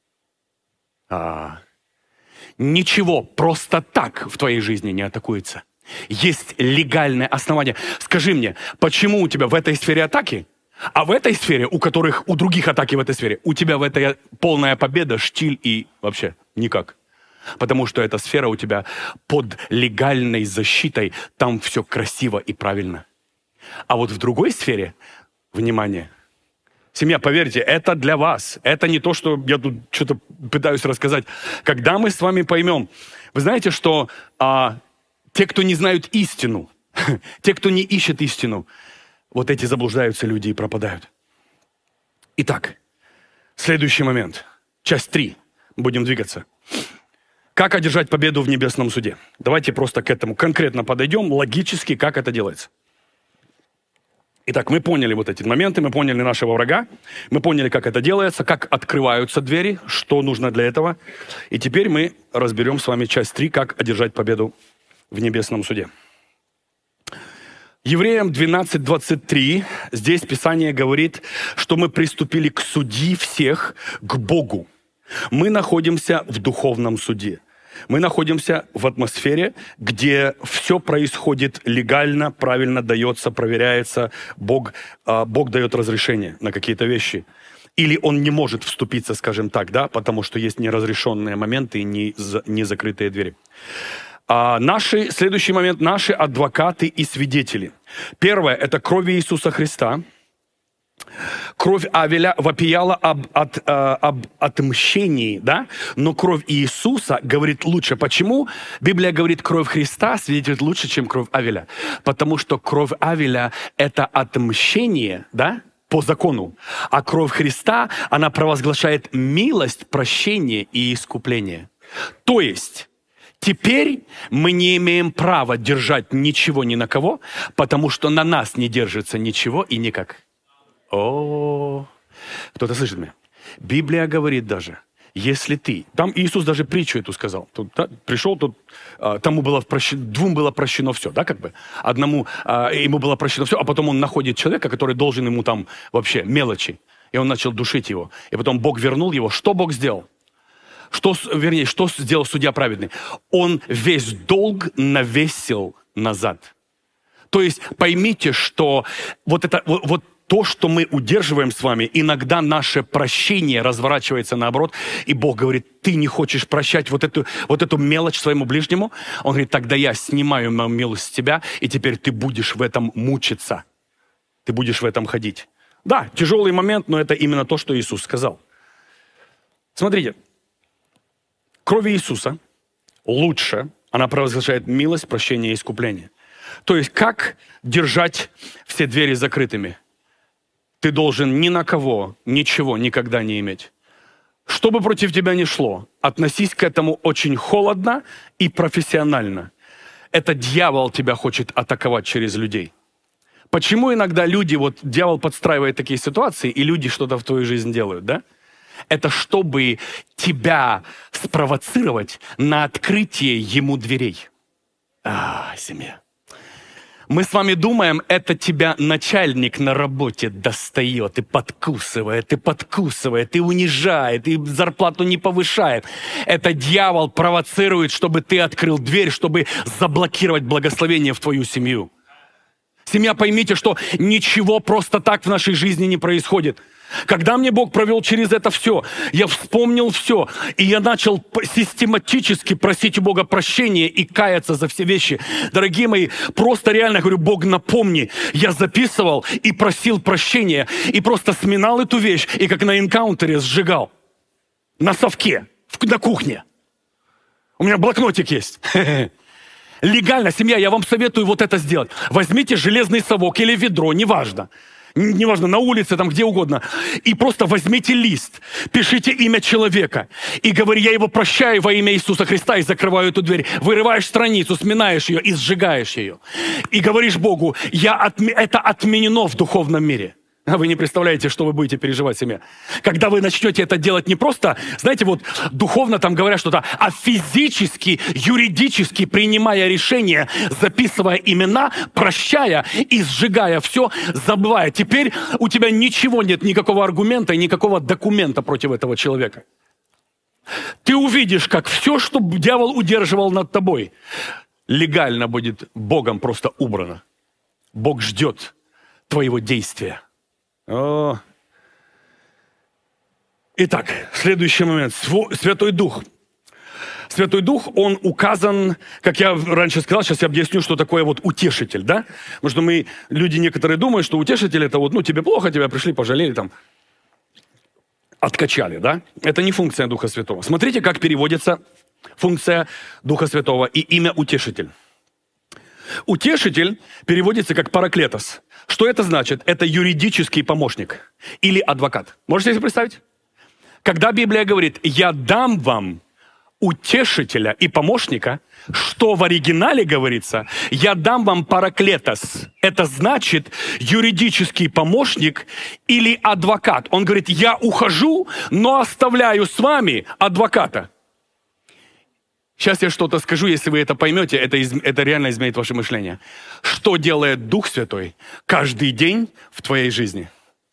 А, ничего просто так в твоей жизни не атакуется. Есть легальное основание. Скажи мне, почему у тебя в этой сфере атаки, а в этой сфере, у которых, у других атаки в этой сфере, у тебя в этой полная победа, штиль и вообще никак. Потому что эта сфера у тебя под легальной защитой, там все красиво и правильно. А вот в другой сфере, внимание, семья, поверьте, это для вас. Это не то, что я тут что-то пытаюсь рассказать. Когда мы с вами поймем, вы знаете, что а, те, кто не знают истину, те, кто не ищет истину, вот эти заблуждаются люди и пропадают. Итак, следующий момент. Часть три. Будем двигаться. Как одержать победу в небесном суде? Давайте просто к этому конкретно подойдем, логически, как это делается. Итак, мы поняли вот эти моменты, мы поняли нашего врага, мы поняли, как это делается, как открываются двери, что нужно для этого. И теперь мы разберем с вами часть три, как одержать победу в небесном суде. Евреям двенадцать двадцать три, здесь Писание говорит, что мы приступили к судьи всех, к Богу. Мы находимся в духовном суде. Мы находимся в атмосфере, где все происходит легально, правильно дается, проверяется. Бог, Бог дает разрешение на какие-то вещи. Или Он не может вступиться, скажем так, да, потому что есть неразрешенные моменты и не, не закрытые двери. А наши, следующий момент, наши адвокаты и свидетели. Первое – это кровь Иисуса Христа. Кровь Авеля вопияла об, от, э, об отмщении, да? Но кровь Иисуса говорит лучше. Почему Библия говорит, кровь Христа свидетельствует лучше, чем кровь Авеля? Потому что кровь Авеля – это отмщение, да? По закону. А кровь Христа, она провозглашает милость, прощение и искупление. То есть теперь мы не имеем права держать ничего ни на кого, потому что на нас не держится ничего и никак. О, кто-то слышит меня? Библия говорит даже, если ты... Там Иисус даже притчу эту сказал. Тут, да, пришел, тут а, тому было прощено, двум было прощено все, да, как бы. Одному а, ему было прощено все, а потом он находит человека, который должен ему там вообще мелочи. И он начал душить его. И потом Бог вернул его. Что Бог сделал? Что, вернее, что сделал судья праведный? Он весь долг навесил назад. То есть поймите, что вот это... Вот, вот то, что мы удерживаем с вами, иногда наше прощение разворачивается наоборот, и Бог говорит, ты не хочешь прощать вот эту, вот эту мелочь своему ближнему? Он говорит, тогда я снимаю мою милость с тебя, и теперь ты будешь в этом мучиться. Ты будешь в этом ходить. Да, тяжелый момент, но это именно то, что Иисус сказал. Смотрите, кровь Иисуса лучше, она провозглашает милость, прощение и искупление. То есть, как держать все двери закрытыми? Ты должен ни на кого ничего никогда не иметь. Что бы против тебя ни шло, относись к этому очень холодно и профессионально. Это дьявол тебя хочет атаковать через людей. Почему иногда люди, вот дьявол подстраивает такие ситуации, и люди что-то в твою жизнь делают, да? Это чтобы тебя спровоцировать на открытие ему дверей. А, семья. Мы с вами думаем, это тебя начальник на работе достает и подкусывает, и подкусывает, и унижает, и зарплату не повышает. Это дьявол провоцирует, чтобы ты открыл дверь, чтобы заблокировать благословение в твою семью. Семья, поймите, что ничего просто так в нашей жизни не происходит. Когда мне Бог провел через это все, я вспомнил все, и я начал систематически просить у Бога прощения и каяться за все вещи. Дорогие мои, просто реально говорю, Бог, напомни, я записывал и просил прощения, и просто сминал эту вещь, и как на энкаунтере сжигал. На совке, на кухне. У меня блокнотик есть. Легально, семья, я вам советую вот это сделать. Возьмите железный совок или ведро, неважно. неважно, на улице, там где угодно, и просто возьмите лист, пишите имя человека и говори: я его прощаю во имя Иисуса Христа, и закрываю эту дверь. Вырываешь страницу, сминаешь ее и сжигаешь ее. И говоришь Богу: я отме- это отменено в духовном мире. А вы не представляете, что вы будете переживать в семье. Когда вы начнете это делать не просто, знаете, вот духовно там говорят что-то, а физически, юридически принимая решения, записывая имена, прощая и сжигая все, забывая. Теперь у тебя ничего нет, никакого аргумента и никакого документа против этого человека. Ты увидишь, как все, что дьявол удерживал над тобой, легально будет Богом просто убрано. Бог ждет твоего действия. О. Итак, следующий момент. Святой Дух. Святой Дух, он указан, как я раньше сказал, сейчас я объясню, что такое вот утешитель, да? Потому что мы, люди некоторые думают, что утешитель это вот, ну, тебе плохо, тебя пришли, пожалели, там, откачали, да? Это не функция Духа Святого. Смотрите, как переводится функция Духа Святого и имя утешитель. Утешитель переводится как параклетос. Что это значит? Это юридический помощник или адвокат. Можете себе представить? Когда Библия говорит: «Я дам вам утешителя и помощника», что в оригинале говорится: «Я дам вам параклетос». Это значит юридический помощник или адвокат. Он говорит: «Я ухожу, но оставляю с вами адвоката». Сейчас я что-то скажу, если вы это поймете, это, из, это реально изменит ваше мышление. Что делает Дух Святой каждый день в твоей жизни?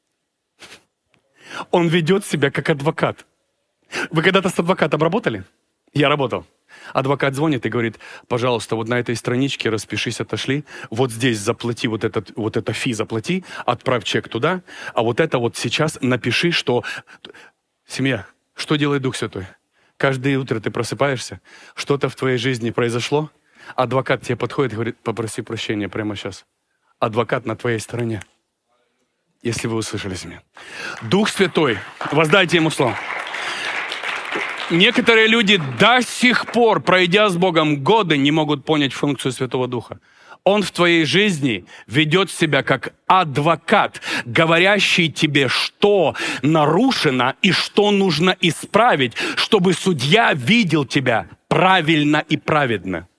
Он ведет себя как адвокат. Вы когда-то с адвокатом работали? Я работал. Адвокат звонит и говорит: пожалуйста, вот на этой страничке распишись, отошли, вот здесь заплати, вот, этот, вот это фи заплати, отправь чек туда, а вот это вот сейчас напиши, что... Семья, что делает Дух Святой? Каждое утро ты просыпаешься, что-то в твоей жизни произошло, адвокат тебе подходит и говорит: попроси прощения прямо сейчас. Адвокат на твоей стороне. Если вы услышали меня. Дух Святой, воздайте ему слово. Некоторые люди до сих пор, пройдя с Богом годы, не могут понять функцию Святого Духа. Он в твоей жизни ведет себя как адвокат, говорящий тебе, что нарушено и что нужно исправить, чтобы судья видел тебя правильно и праведно.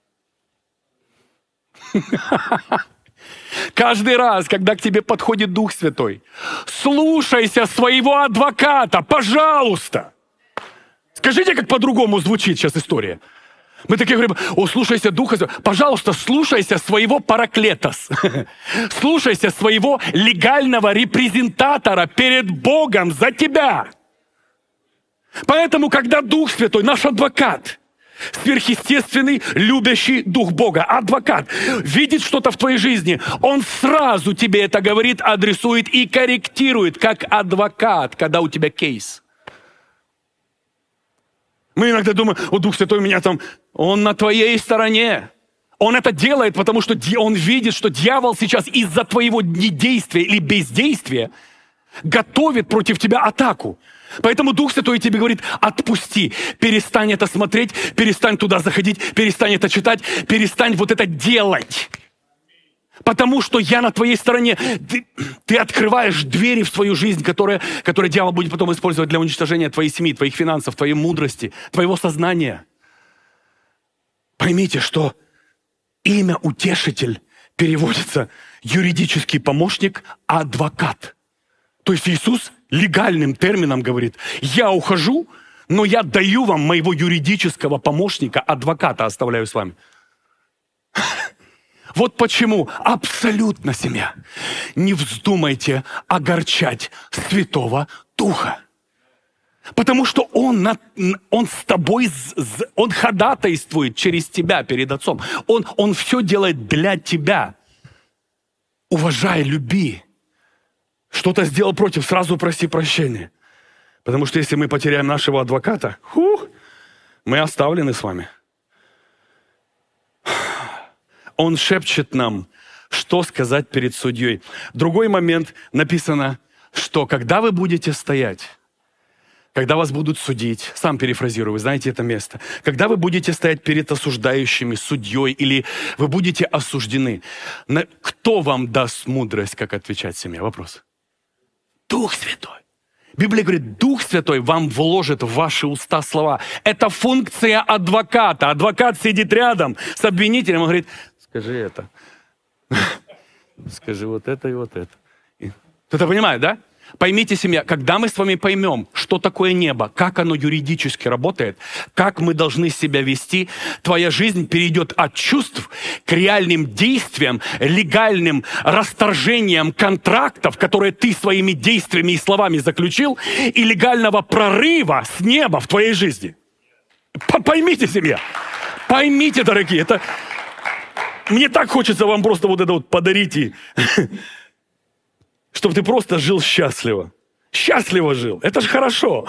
Каждый раз, когда к тебе подходит Дух Святой, слушайся своего адвоката, пожалуйста. Скажите, как по-другому звучит сейчас история. Мы такие говорим: о, слушайся Духа Святого. Пожалуйста, слушайся своего параклетос. Слушайся своего легального репрезентатора перед Богом за тебя. Поэтому, когда Дух Святой, наш адвокат, сверхъестественный, любящий Дух Бога, адвокат, видит что-то в твоей жизни, он сразу тебе это говорит, адресует и корректирует, как адвокат, когда у тебя кейс. Мы иногда думаем: о, Дух Святой меня там, он на твоей стороне. Он это делает, потому что он видит, что дьявол сейчас из-за твоего недействия или бездействия готовит против тебя атаку. Поэтому Дух Святой тебе говорит: отпусти, перестань это смотреть, перестань туда заходить, перестань это читать, перестань вот это делать. Потому что я на твоей стороне. Ты, ты открываешь двери в свою жизнь, которые, которые дьявол будет потом использовать для уничтожения твоей семьи, твоих финансов, твоей мудрости, твоего сознания. Поймите, что имя утешитель переводится юридический помощник, адвокат. То есть Иисус легальным термином говорит: я ухожу, но я даю вам моего юридического помощника, адвоката оставляю с вами. Вот почему абсолютно, семья, не вздумайте огорчать Святого Духа. Потому что Он, на, он с тобой, Он ходатайствует через тебя перед Отцом. Он, он все делает для тебя. Уважай, люби. Что-то сделал против, сразу проси прощения. Потому что если мы потеряем нашего адвоката, хух, мы оставлены с вами. Он шепчет нам, что сказать перед судьей. Другой момент написано, что когда вы будете стоять, когда вас будут судить, сам перефразирую, вы знаете это место, когда вы будете стоять перед осуждающими, судьей, или вы будете осуждены, на- кто вам даст мудрость, как отвечать семье? Вопрос. Дух Святой. Библия говорит, Дух Святой вам вложит в ваши уста слова. Это функция адвоката. Адвокат сидит рядом с обвинителем и говорит, скажи это, скажи вот это и вот это. И- Кто-то понимает, да? Поймите, семья, когда мы с вами поймем, что такое небо, как оно юридически работает, как мы должны себя вести, твоя жизнь перейдет от чувств к реальным действиям, легальным расторжениям контрактов, которые ты своими действиями и словами заключил, и легального прорыва с неба в твоей жизни. П- Поймите, семья, поймите, дорогие, это... Мне так хочется вам просто вот это вот подарить и... чтобы ты просто жил счастливо. Счастливо жил. Это же хорошо.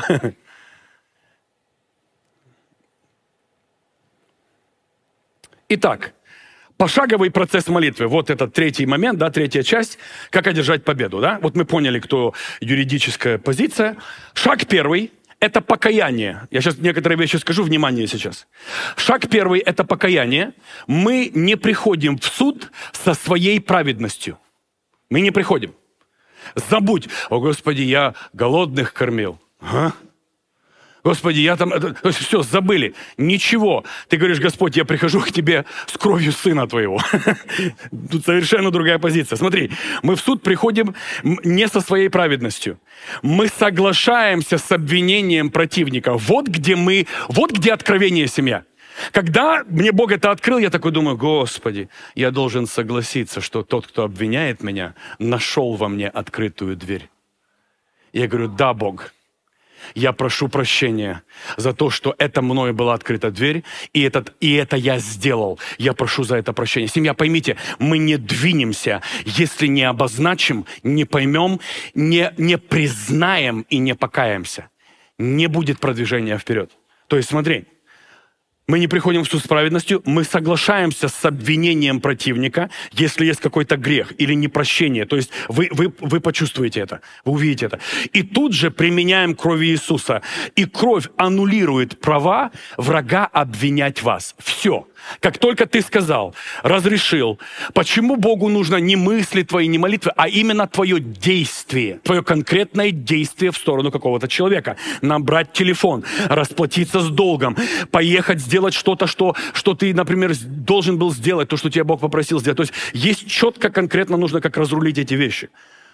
Итак, пошаговый процесс молитвы. Вот этот третий момент, да, третья часть. Как одержать победу, да? Вот мы поняли, кто юридическая позиция. Шаг первый – это покаяние. Я сейчас некоторые вещи скажу, внимание сейчас. Шаг первый – это покаяние. Мы не приходим в суд со своей праведностью. Мы не приходим. Забудь, о Господи, я голодных кормил. А? Господи, я там... То есть все, забыли. Ничего. Ты говоришь, Господь, я прихожу к тебе с кровью сына твоего. Тут совершенно другая позиция. Смотри, мы в суд приходим не со своей праведностью. Мы соглашаемся с обвинением противника. Вот где мы... Вот где откровение, семья. Когда мне Бог это открыл, я такой думаю, Господи, я должен согласиться, что тот, кто обвиняет меня, нашел во мне открытую дверь. Я говорю, да, Бог, я прошу прощения за то, что это мною была открыта дверь, и, этот, и это я сделал. Я прошу за это прощения. Семья, поймите, мы не двинемся, если не обозначим, не поймем, не, не признаем и не покаемся. Не будет продвижения вперед. То есть смотри, мы не приходим в суд с праведностью, мы соглашаемся с обвинением противника, если есть какой-то грех или непрощение. То есть вы, вы, вы почувствуете это, вы увидите это. И тут же применяем кровь Иисуса. И кровь аннулирует права врага обвинять вас. Все. Как только ты сказал, разрешил, почему Богу нужно не мысли твои, не молитвы, а именно твое действие, твое конкретное действие в сторону какого-то человека. Набрать телефон, расплатиться с долгом, поехать сделать что-то, что, что ты, например, должен был сделать, то, что тебя Бог попросил сделать. То есть есть четко, конкретно нужно, как разрулить эти вещи.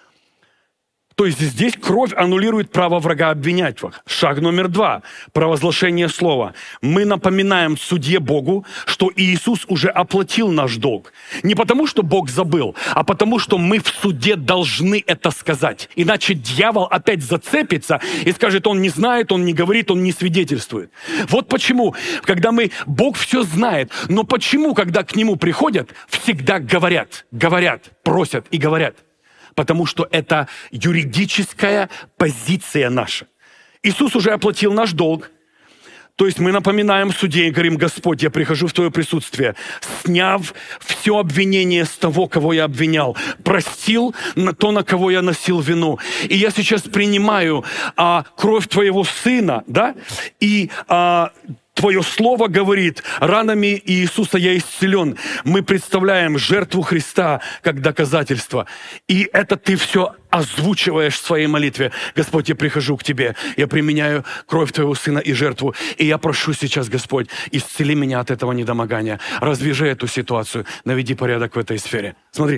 То есть здесь кровь аннулирует право врага обвинять вас. Шаг номер два. Провозглашение слова. Мы напоминаем судье Богу, что Иисус уже оплатил наш долг. Не потому, что Бог забыл, а потому, что мы в суде должны это сказать. Иначе дьявол опять зацепится и скажет, он не знает, он не говорит, он не свидетельствует. Вот почему, когда мы... Бог все знает, но почему, когда к нему приходят, всегда говорят, говорят, просят и говорят? Потому что это юридическая позиция наша. Иисус уже оплатил наш долг. То есть мы напоминаем судье и говорим, Господь, я прихожу в Твое присутствие, сняв все обвинение с того, кого я обвинял, простил на то, на кого я носил вину. И я сейчас принимаю а, кровь Твоего Сына, да, и... А, Твое Слово говорит, ранами Иисуса я исцелен. Мы представляем жертву Христа как доказательство. И это ты все озвучиваешь в своей молитве. Господь, я прихожу к Тебе, я применяю кровь Твоего Сына и жертву. И я прошу сейчас, Господь, исцели меня от этого недомогания. Развяжи эту ситуацию, наведи порядок в этой сфере. Смотри.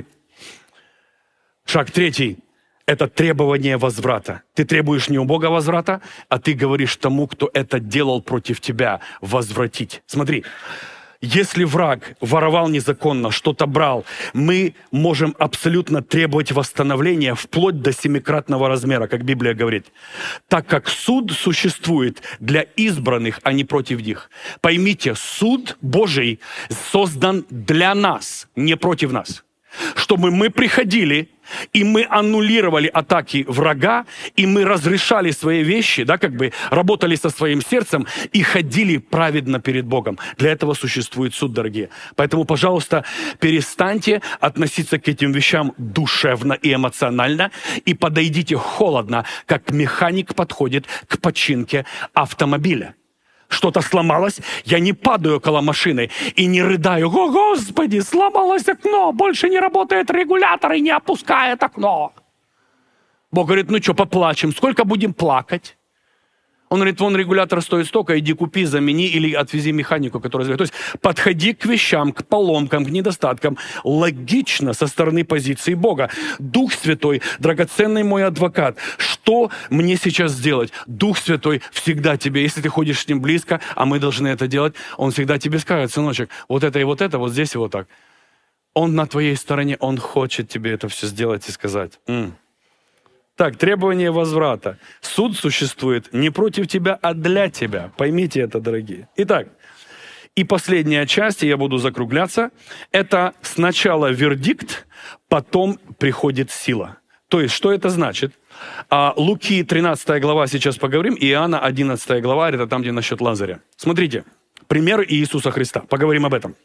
Шаг третий. Это требование возврата. Ты требуешь не у Бога возврата, а ты говоришь тому, кто это делал против тебя, возвратить. Смотри, если враг воровал незаконно, что-то брал, мы можем абсолютно требовать восстановления вплоть до семикратного размера, как Библия говорит. Так как суд существует для избранных, а не против них. Поймите, суд Божий создан для нас, не против нас. чтобы мы приходили, и мы аннулировали атаки врага, и мы разрешали свои вещи, да, как бы работали со своим сердцем и ходили праведно перед Богом. Для этого существует суд, дорогие. Поэтому, пожалуйста, перестаньте относиться к этим вещам душевно и эмоционально, и подойдите холодно, как механик подходит к починке автомобиля. Что-то сломалось, я не падаю около машины и не рыдаю: «О, Господи, сломалось окно, больше не работает регулятор и не опускает окно». Бог говорит: ну что, поплачем, сколько будем плакать? Он говорит: вон регулятор стоит столько, иди купи, замени или отвези механику, который сделает. То есть подходи к вещам, к поломкам, к недостаткам логично со стороны позиции Бога. Дух Святой, драгоценный мой адвокат, что мне сейчас сделать? Дух Святой всегда тебе, если ты ходишь с ним близко, а мы должны это делать, он всегда тебе скажет: сыночек, вот это и вот это, вот здесь и вот так. Он на твоей стороне, он хочет тебе это все сделать и сказать. М. Так, требование возврата. Суд существует не против тебя, а для тебя. Поймите это, дорогие. Итак, и последняя часть, и я буду закругляться, это сначала вердикт, потом приходит сила. То есть, что это значит? А, Луки тринадцатая глава, сейчас поговорим, и Иоанна одиннадцатая глава, это там, где насчет Лазаря. Смотрите, пример Иисуса Христа. Поговорим об этом.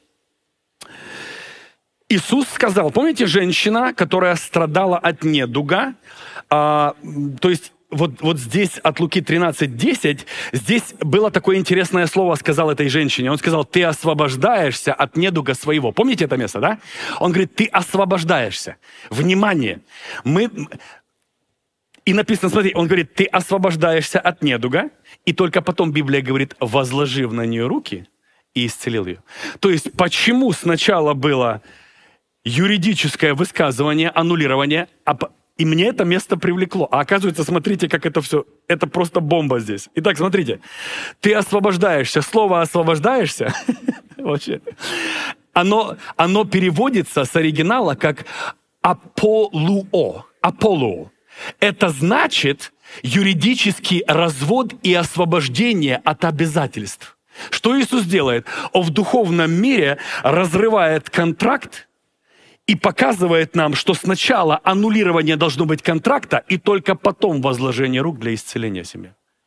Иисус сказал, помните, женщина, которая страдала от недуга, а, то есть вот, вот здесь от Луки тринадцать десять, здесь было такое интересное слово, сказал этой женщине. Он сказал: ты освобождаешься от недуга своего. Помните это место, да? Он говорит: ты освобождаешься. Внимание! Мы... И написано, смотри, он говорит: ты освобождаешься от недуга, и только потом Библия говорит: возложив на нее руки и исцелил ее. То есть почему сначала было юридическое высказывание, аннулирование, а, и мне это место привлекло. А оказывается, смотрите, как это все, это просто бомба здесь. Итак, смотрите, ты освобождаешься, слово «освобождаешься», вообще, оно, оно переводится с оригинала как «аполуо», «аполуо». Это значит юридический развод и освобождение от обязательств. Что Иисус делает? Он в духовном мире разрывает контракт и показывает нам, что сначала аннулирование должно быть контракта, и только потом возложение рук для исцеления семьи.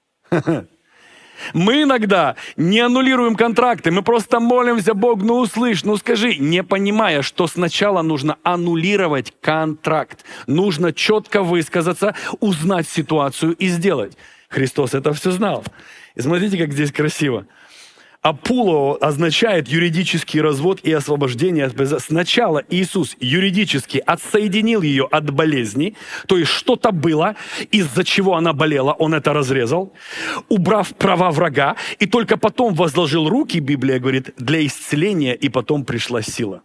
Мы иногда не аннулируем контракты, мы просто молимся: Бог, ну услышь, ну скажи, не понимая, что сначала нужно аннулировать контракт. Нужно четко высказаться, узнать ситуацию и сделать. Христос это все знал. И смотрите, как здесь красиво. Апуло означает юридический развод и освобождение. Сначала Иисус юридически отсоединил ее от болезни, то есть что-то было, из-за чего она болела, он это разрезал, убрав права врага, и только потом возложил руки, Библия говорит, для исцеления, и потом пришла сила.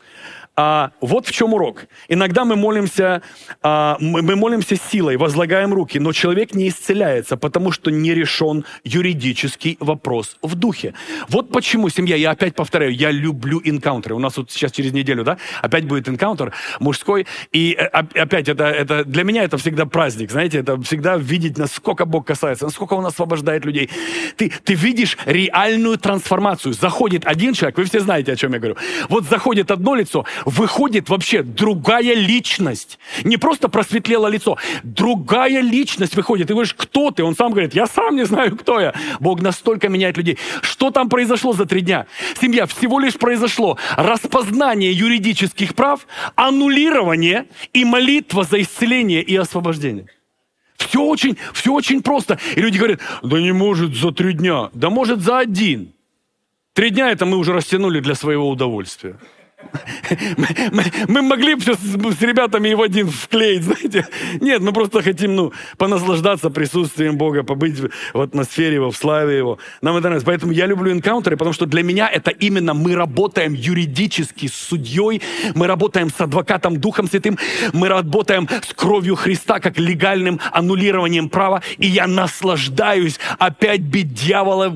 А, вот в чем урок. Иногда мы молимся, а, мы, мы молимся силой, возлагаем руки, но человек не исцеляется, потому что не решен юридический вопрос в духе. Вот почему, семья, я опять повторяю, я люблю энкаунтеры. У нас вот сейчас через неделю, да, опять будет энкаунтер мужской. И опять, это, это, для меня это всегда праздник, знаете, это всегда видеть, насколько Бог касается, насколько Он освобождает людей. Ты, ты видишь реальную трансформацию. Заходит один человек, вы все знаете, о чем я говорю. Вот заходит одно лицо, выходит вообще другая личность. Не просто просветлело лицо, другая личность выходит. Ты говоришь: кто ты? Он сам говорит: я сам не знаю, кто я. Бог настолько меняет людей. Что там произошло за три дня? Семья, всего лишь произошло распознание юридических прав, аннулирование и молитва за исцеление и освобождение. Все очень, все очень просто. И люди говорят: да не может за три дня. Да может за один. Три дня это мы уже растянули для своего удовольствия. Мы, мы, мы могли бы сейчас с, с ребятами и в один вклеить, знаете. Нет, мы просто хотим, ну, понаслаждаться присутствием Бога, побыть в атмосфере Его, в славе Его. Нам это нравится. Поэтому я люблю энкаунтеры, потому что для меня это именно мы работаем юридически с судьей, мы работаем с адвокатом Духом Святым, мы работаем с кровью Христа, как легальным аннулированием права, и я наслаждаюсь опять бить дьявола.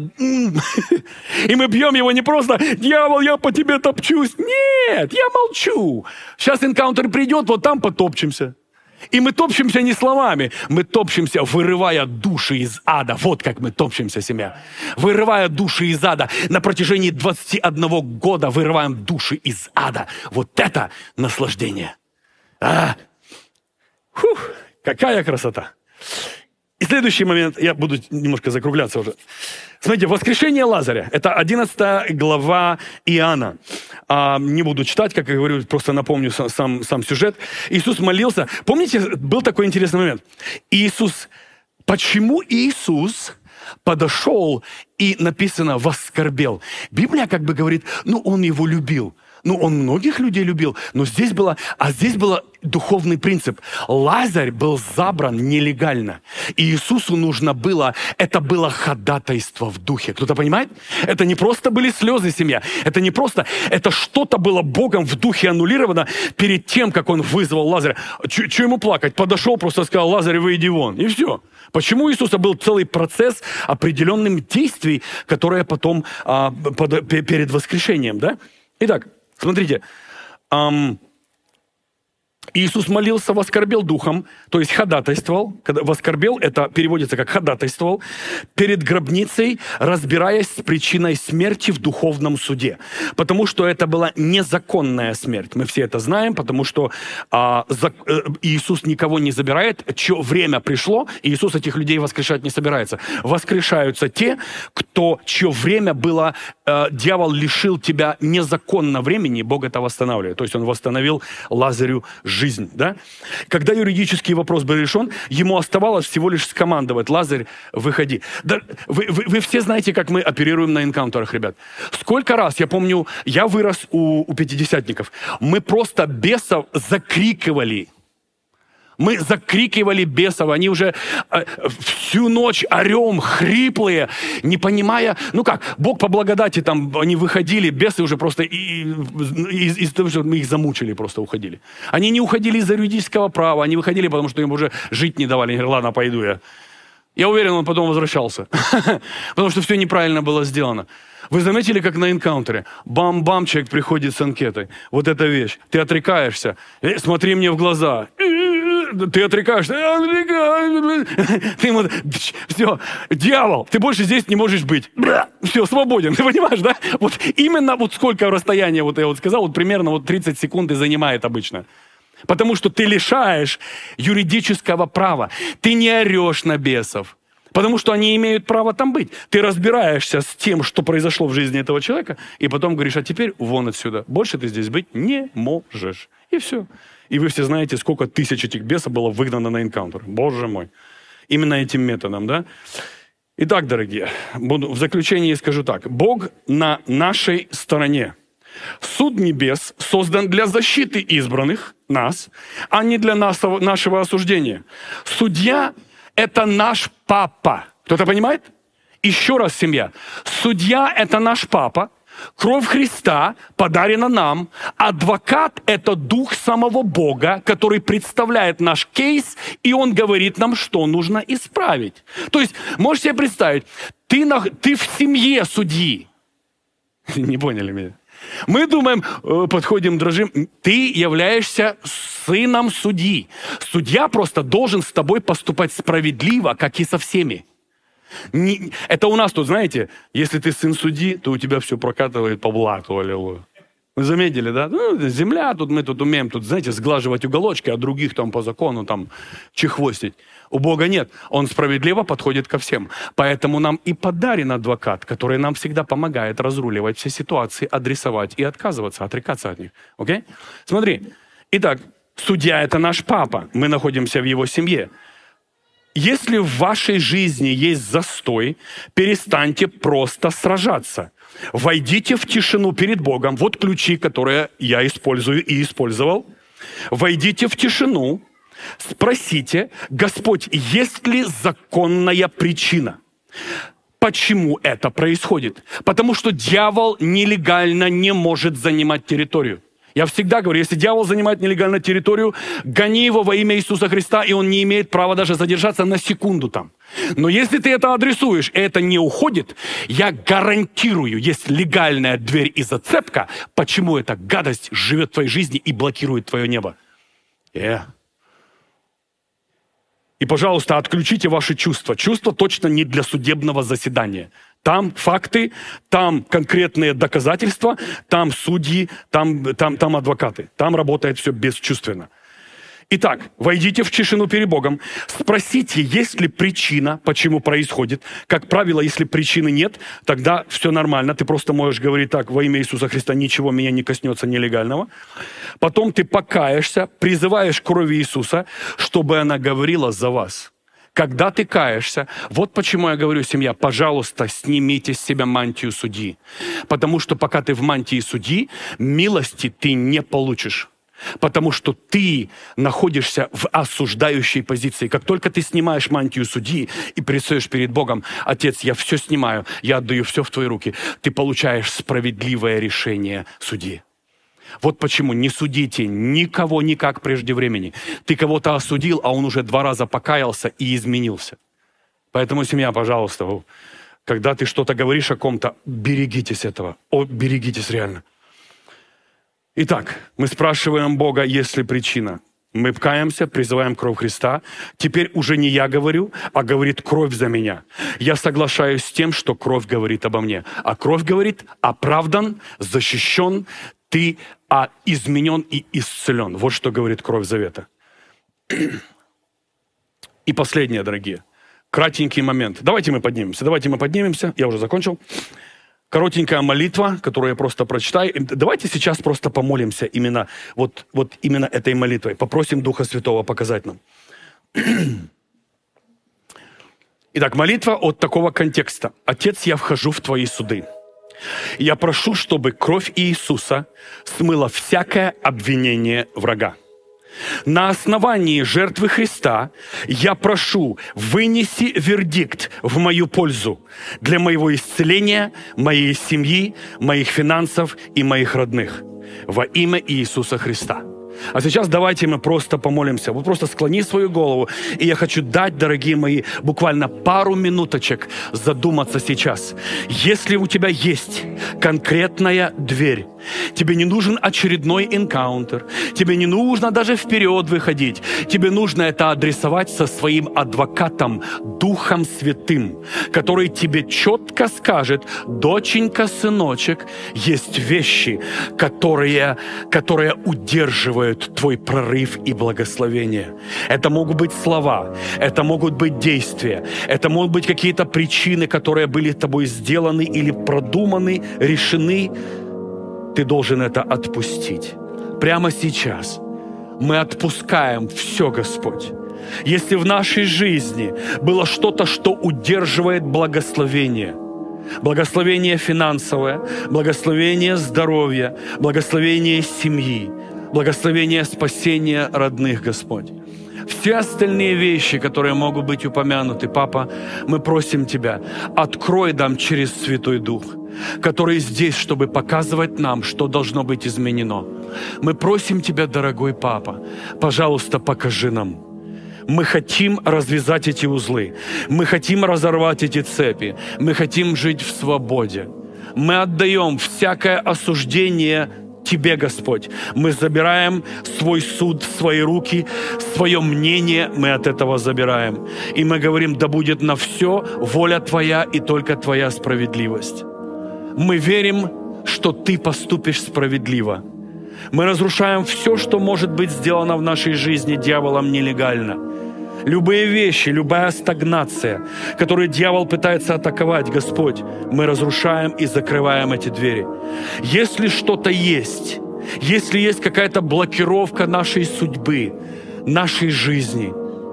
И мы бьем его не просто: дьявол, я по тебе топчусь. Нет! Нет, я молчу. Сейчас энкаунтер придет, вот там потопчемся. И мы топчемся не словами, мы топчемся, вырывая души из ада. Вот как мы топчемся, семья. Вырывая души из ада. На протяжении двадцати одного года вырываем души из ада. Вот это наслаждение. А! Фух, какая красота. И следующий момент, я буду немножко закругляться уже. Смотрите, воскрешение Лазаря. Это одиннадцатая глава Иоанна. А, не буду читать, как я говорю, просто напомню сам, сам сюжет. Иисус молился. Помните, был такой интересный момент? Иисус, почему Иисус подошел и написано «воскорбел»? Библия как бы говорит, ну, он его любил. Ну, он многих людей любил, но здесь было, а здесь был духовный принцип. Лазарь был забран нелегально. И Иисусу нужно было, это было ходатайство в духе. Кто-то понимает? Это не просто были слезы, семья. Это не просто, это что-то было Богом в духе аннулировано перед тем, как он вызвал Лазаря. Что ему плакать? Подошел, просто сказал, Лазарь, выйди вон. И все. Почему у Иисуса был целый процесс определенных действий, которые потом а, под, перед воскрешением, да? Итак, смотрите, эм, Иисус молился, воскорбел духом, то есть ходатайствовал. Когда воскорбел, это переводится как ходатайствовал, перед гробницей, разбираясь с причиной смерти в духовном суде. Потому что это была незаконная смерть. Мы все это знаем, потому что а, за, э, Иисус никого не забирает. Чё, время пришло, и Иисус этих людей воскрешать не собирается. Воскрешаются те, кто, чье время было, э, дьявол лишил тебя незаконно времени, Бог это восстанавливает. То есть он восстановил Лазарю жизнь. Жизнь, да? Когда юридический вопрос был решен, ему оставалось всего лишь скомандовать: Лазарь, выходи. Да, вы, вы, вы все знаете, как мы оперируем на энкаунтерах, ребят. Сколько раз, я помню, я вырос у, у пятидесятников, мы просто бесов закрикивали. Мы закрикивали бесов, они уже э, всю ночь орем, хриплые, не понимая, ну как, Бог по благодати, там, они выходили, бесы уже просто из-за из того, что мы их замучили, просто уходили. Они не уходили из-за юридического права, они выходили, потому что им уже жить не давали. Они говорили, ладно, пойду я. Я уверен, он потом возвращался, потому что все неправильно было сделано. Вы заметили, как на энкаунтере? Бам-бам, человек приходит с анкетой. Вот эта вещь. Ты отрекаешься. Смотри мне в глаза. Ты отрекаешься. Ты ему... Все. Дьявол, ты больше здесь не можешь быть. Все, свободен. Ты понимаешь, да? Вот именно вот сколько расстояния, вот я вот сказал, вот примерно вот тридцать секунд и занимает обычно. Потому что ты лишаешь юридического права. Ты не орешь на бесов. Потому что они имеют право там быть. Ты разбираешься с тем, что произошло в жизни этого человека, и потом говоришь, а теперь вон отсюда. Больше ты здесь быть не можешь. И все. И вы все знаете, сколько тысяч этих бесов было выгнано на энкаунтер. Боже мой. Именно этим методом, да? Итак, дорогие, буду, в заключении скажу так. Бог на нашей стороне. Суд небес создан для защиты избранных, нас, а не для нас, нашего осуждения. Судья – это наш папа. Кто-то понимает? Еще раз, семья. Судья – это наш папа. Кровь Христа подарена нам. Адвокат – это дух самого Бога, который представляет наш кейс, и он говорит нам, что нужно исправить. То есть, можете себе представить, ты, на, ты в семье судьи. Не поняли меня? Мы думаем, подходим, дрожим. Ты являешься сыном судьи. Судья просто должен с тобой поступать справедливо, как и со всеми. Не, это у нас тут, знаете, если ты сын судьи, то у тебя все прокатывает по блату, аллилуйя. Вы заметили, да? Ну, земля, тут мы тут умеем, тут, знаете, сглаживать уголочки, а других там по закону там чехвостить. У Бога нет. Он справедливо подходит ко всем. Поэтому нам и подарен адвокат, который нам всегда помогает разруливать все ситуации, адресовать и отказываться, отрекаться от них. Окей? Смотри. Итак, судья – это наш папа. Мы находимся в его семье. Если в вашей жизни есть застой, перестаньте просто сражаться. Войдите в тишину перед Богом. Вот ключи, которые я использую и использовал. Войдите в тишину, спросите, Господь, есть ли законная причина? Почему это происходит? Потому что дьявол нелегально не может занимать территорию. Я всегда говорю, если дьявол занимает нелегально территорию, гони его во имя Иисуса Христа, и он не имеет права даже задержаться на секунду там. Но если ты это адресуешь, и это не уходит, я гарантирую, есть легальная дверь и зацепка, почему эта гадость живет в твоей жизни и блокирует твое небо. Yeah. И, пожалуйста, отключите ваши чувства. Чувства точно не для судебного заседания. Там факты, там конкретные доказательства, там судьи, там, там, там адвокаты. Там работает все бесчувственно. Итак, войдите в тишину перед Богом, спросите, есть ли причина, почему происходит. Как правило, если причины нет, тогда все нормально. Ты просто можешь говорить так: во имя Иисуса Христа ничего меня не коснется нелегального. Потом ты покаешься, призываешь кровь Иисуса, чтобы она говорила за вас. Когда ты каешься, вот почему я говорю, семья, пожалуйста, снимите с себя мантию судьи. Потому что пока ты в мантии судьи, милости ты не получишь. Потому что ты находишься в осуждающей позиции. Как только ты снимаешь мантию судьи и предстаешь перед Богом: Отец, я все снимаю, я отдаю все в твои руки, ты получаешь справедливое решение судьи. Вот почему не судите никого никак прежде времени. Ты кого-то осудил, а он уже два раза покаялся и изменился. Поэтому, семья, пожалуйста, когда ты что-то говоришь о ком-то, берегитесь этого. О, берегитесь реально. Итак, мы спрашиваем Бога, есть ли причина. Мы каемся, призываем кровь Христа. Теперь уже не я говорю, а говорит кровь за меня. Я соглашаюсь с тем, что кровь говорит обо мне. А кровь говорит: оправдан, защищен, ты а изменен и исцелен. Вот что говорит кровь завета. И последнее, дорогие. Кратенький момент. Давайте мы поднимемся. Давайте мы поднимемся. Я уже закончил. Коротенькая молитва, которую я просто прочитаю. Давайте сейчас просто помолимся именно, вот, вот именно этой молитвой. Попросим Духа Святого показать нам. Итак, молитва от такого контекста. Отец, я вхожу в Твои суды. Я прошу, чтобы кровь Иисуса смыла всякое обвинение врага. На основании жертвы Христа я прошу, вынеси вердикт в мою пользу для моего исцеления, моей семьи, моих финансов и моих родных. Во имя Иисуса Христа. А сейчас давайте мы просто помолимся. Вы просто склони свою голову. И я хочу дать, дорогие мои, буквально пару минуточек задуматься сейчас. Если у тебя есть конкретная дверь, тебе не нужен очередной энкаунтер, тебе не нужно даже вперед выходить, тебе нужно это адресовать со своим адвокатом, Духом Святым, который тебе четко скажет: доченька, сыночек, есть вещи, которые, которые удерживают твой прорыв и благословение. Это могут быть слова, это могут быть действия, это могут быть какие-то причины, которые были тобой сделаны или продуманы, решены. Ты должен это отпустить. Прямо сейчас мы отпускаем все, Господь. Если в нашей жизни было что-то, что удерживает благословение, благословение финансовое, благословение здоровья, благословение семьи, благословение спасения родных, Господь. Все остальные вещи, которые могут быть упомянуты, Папа, мы просим Тебя, открой нам через Святой Дух, который здесь, чтобы показывать нам, что должно быть изменено. Мы просим Тебя, дорогой Папа, пожалуйста, покажи нам. Мы хотим развязать эти узлы. Мы хотим разорвать эти цепи. Мы хотим жить в свободе. Мы отдаем всякое осуждение Тебе, Господь. Мы забираем свой суд в свои руки, свое мнение мы от этого забираем. И мы говорим: да будет на все воля Твоя и только Твоя справедливость. Мы верим, что Ты поступишь справедливо. Мы разрушаем все, что может быть сделано в нашей жизни дьяволом нелегально. Любые вещи, любая стагнация, которую дьявол пытается атаковать, Господь, мы разрушаем и закрываем эти двери. Если что-то есть, если есть какая-то блокировка нашей судьбы, нашей жизни,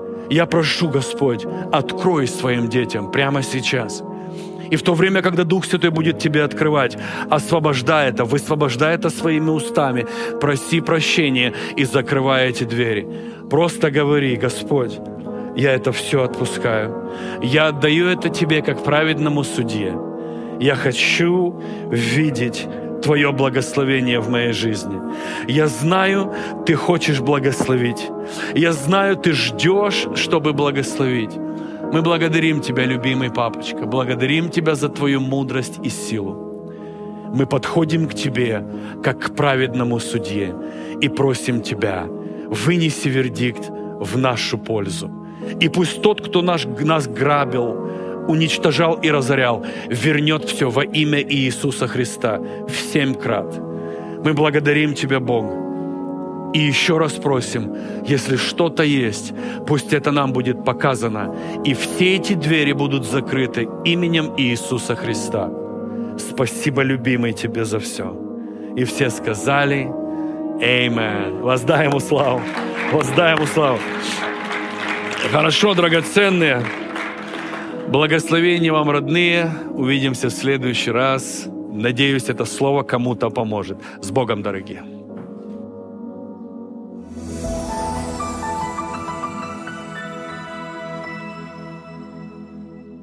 я прошу, Господь, открой своим детям прямо сейчас. И в то время, когда Дух Святой будет тебе открывать, освобождай это, высвобождай это своими устами, проси прощения и закрывай эти двери. Просто говори: Господь, я это все отпускаю. Я отдаю это Тебе как праведному судье. Я хочу видеть Твое благословение в моей жизни. Я знаю, Ты хочешь благословить. Я знаю, Ты ждешь, чтобы благословить. Мы благодарим Тебя, любимый папочка. Благодарим Тебя за Твою мудрость и силу. Мы подходим к Тебе, как к праведному судье, и просим Тебя: вынеси вердикт в нашу пользу. И пусть тот, кто наш, нас грабил, уничтожал и разорял, вернет все во имя Иисуса Христа в семь крат. Мы благодарим Тебя, Бог. И еще раз просим, если что-то есть, пусть это нам будет показано. И все эти двери будут закрыты именем Иисуса Христа. Спасибо, любимый, Тебе за все. И все сказали «Аминь». Воздай Ему славу. Воздай Ему славу. Хорошо, драгоценные. Благословения вам, родные. Увидимся в следующий раз. Надеюсь, это слово кому-то поможет. С Богом, дорогие.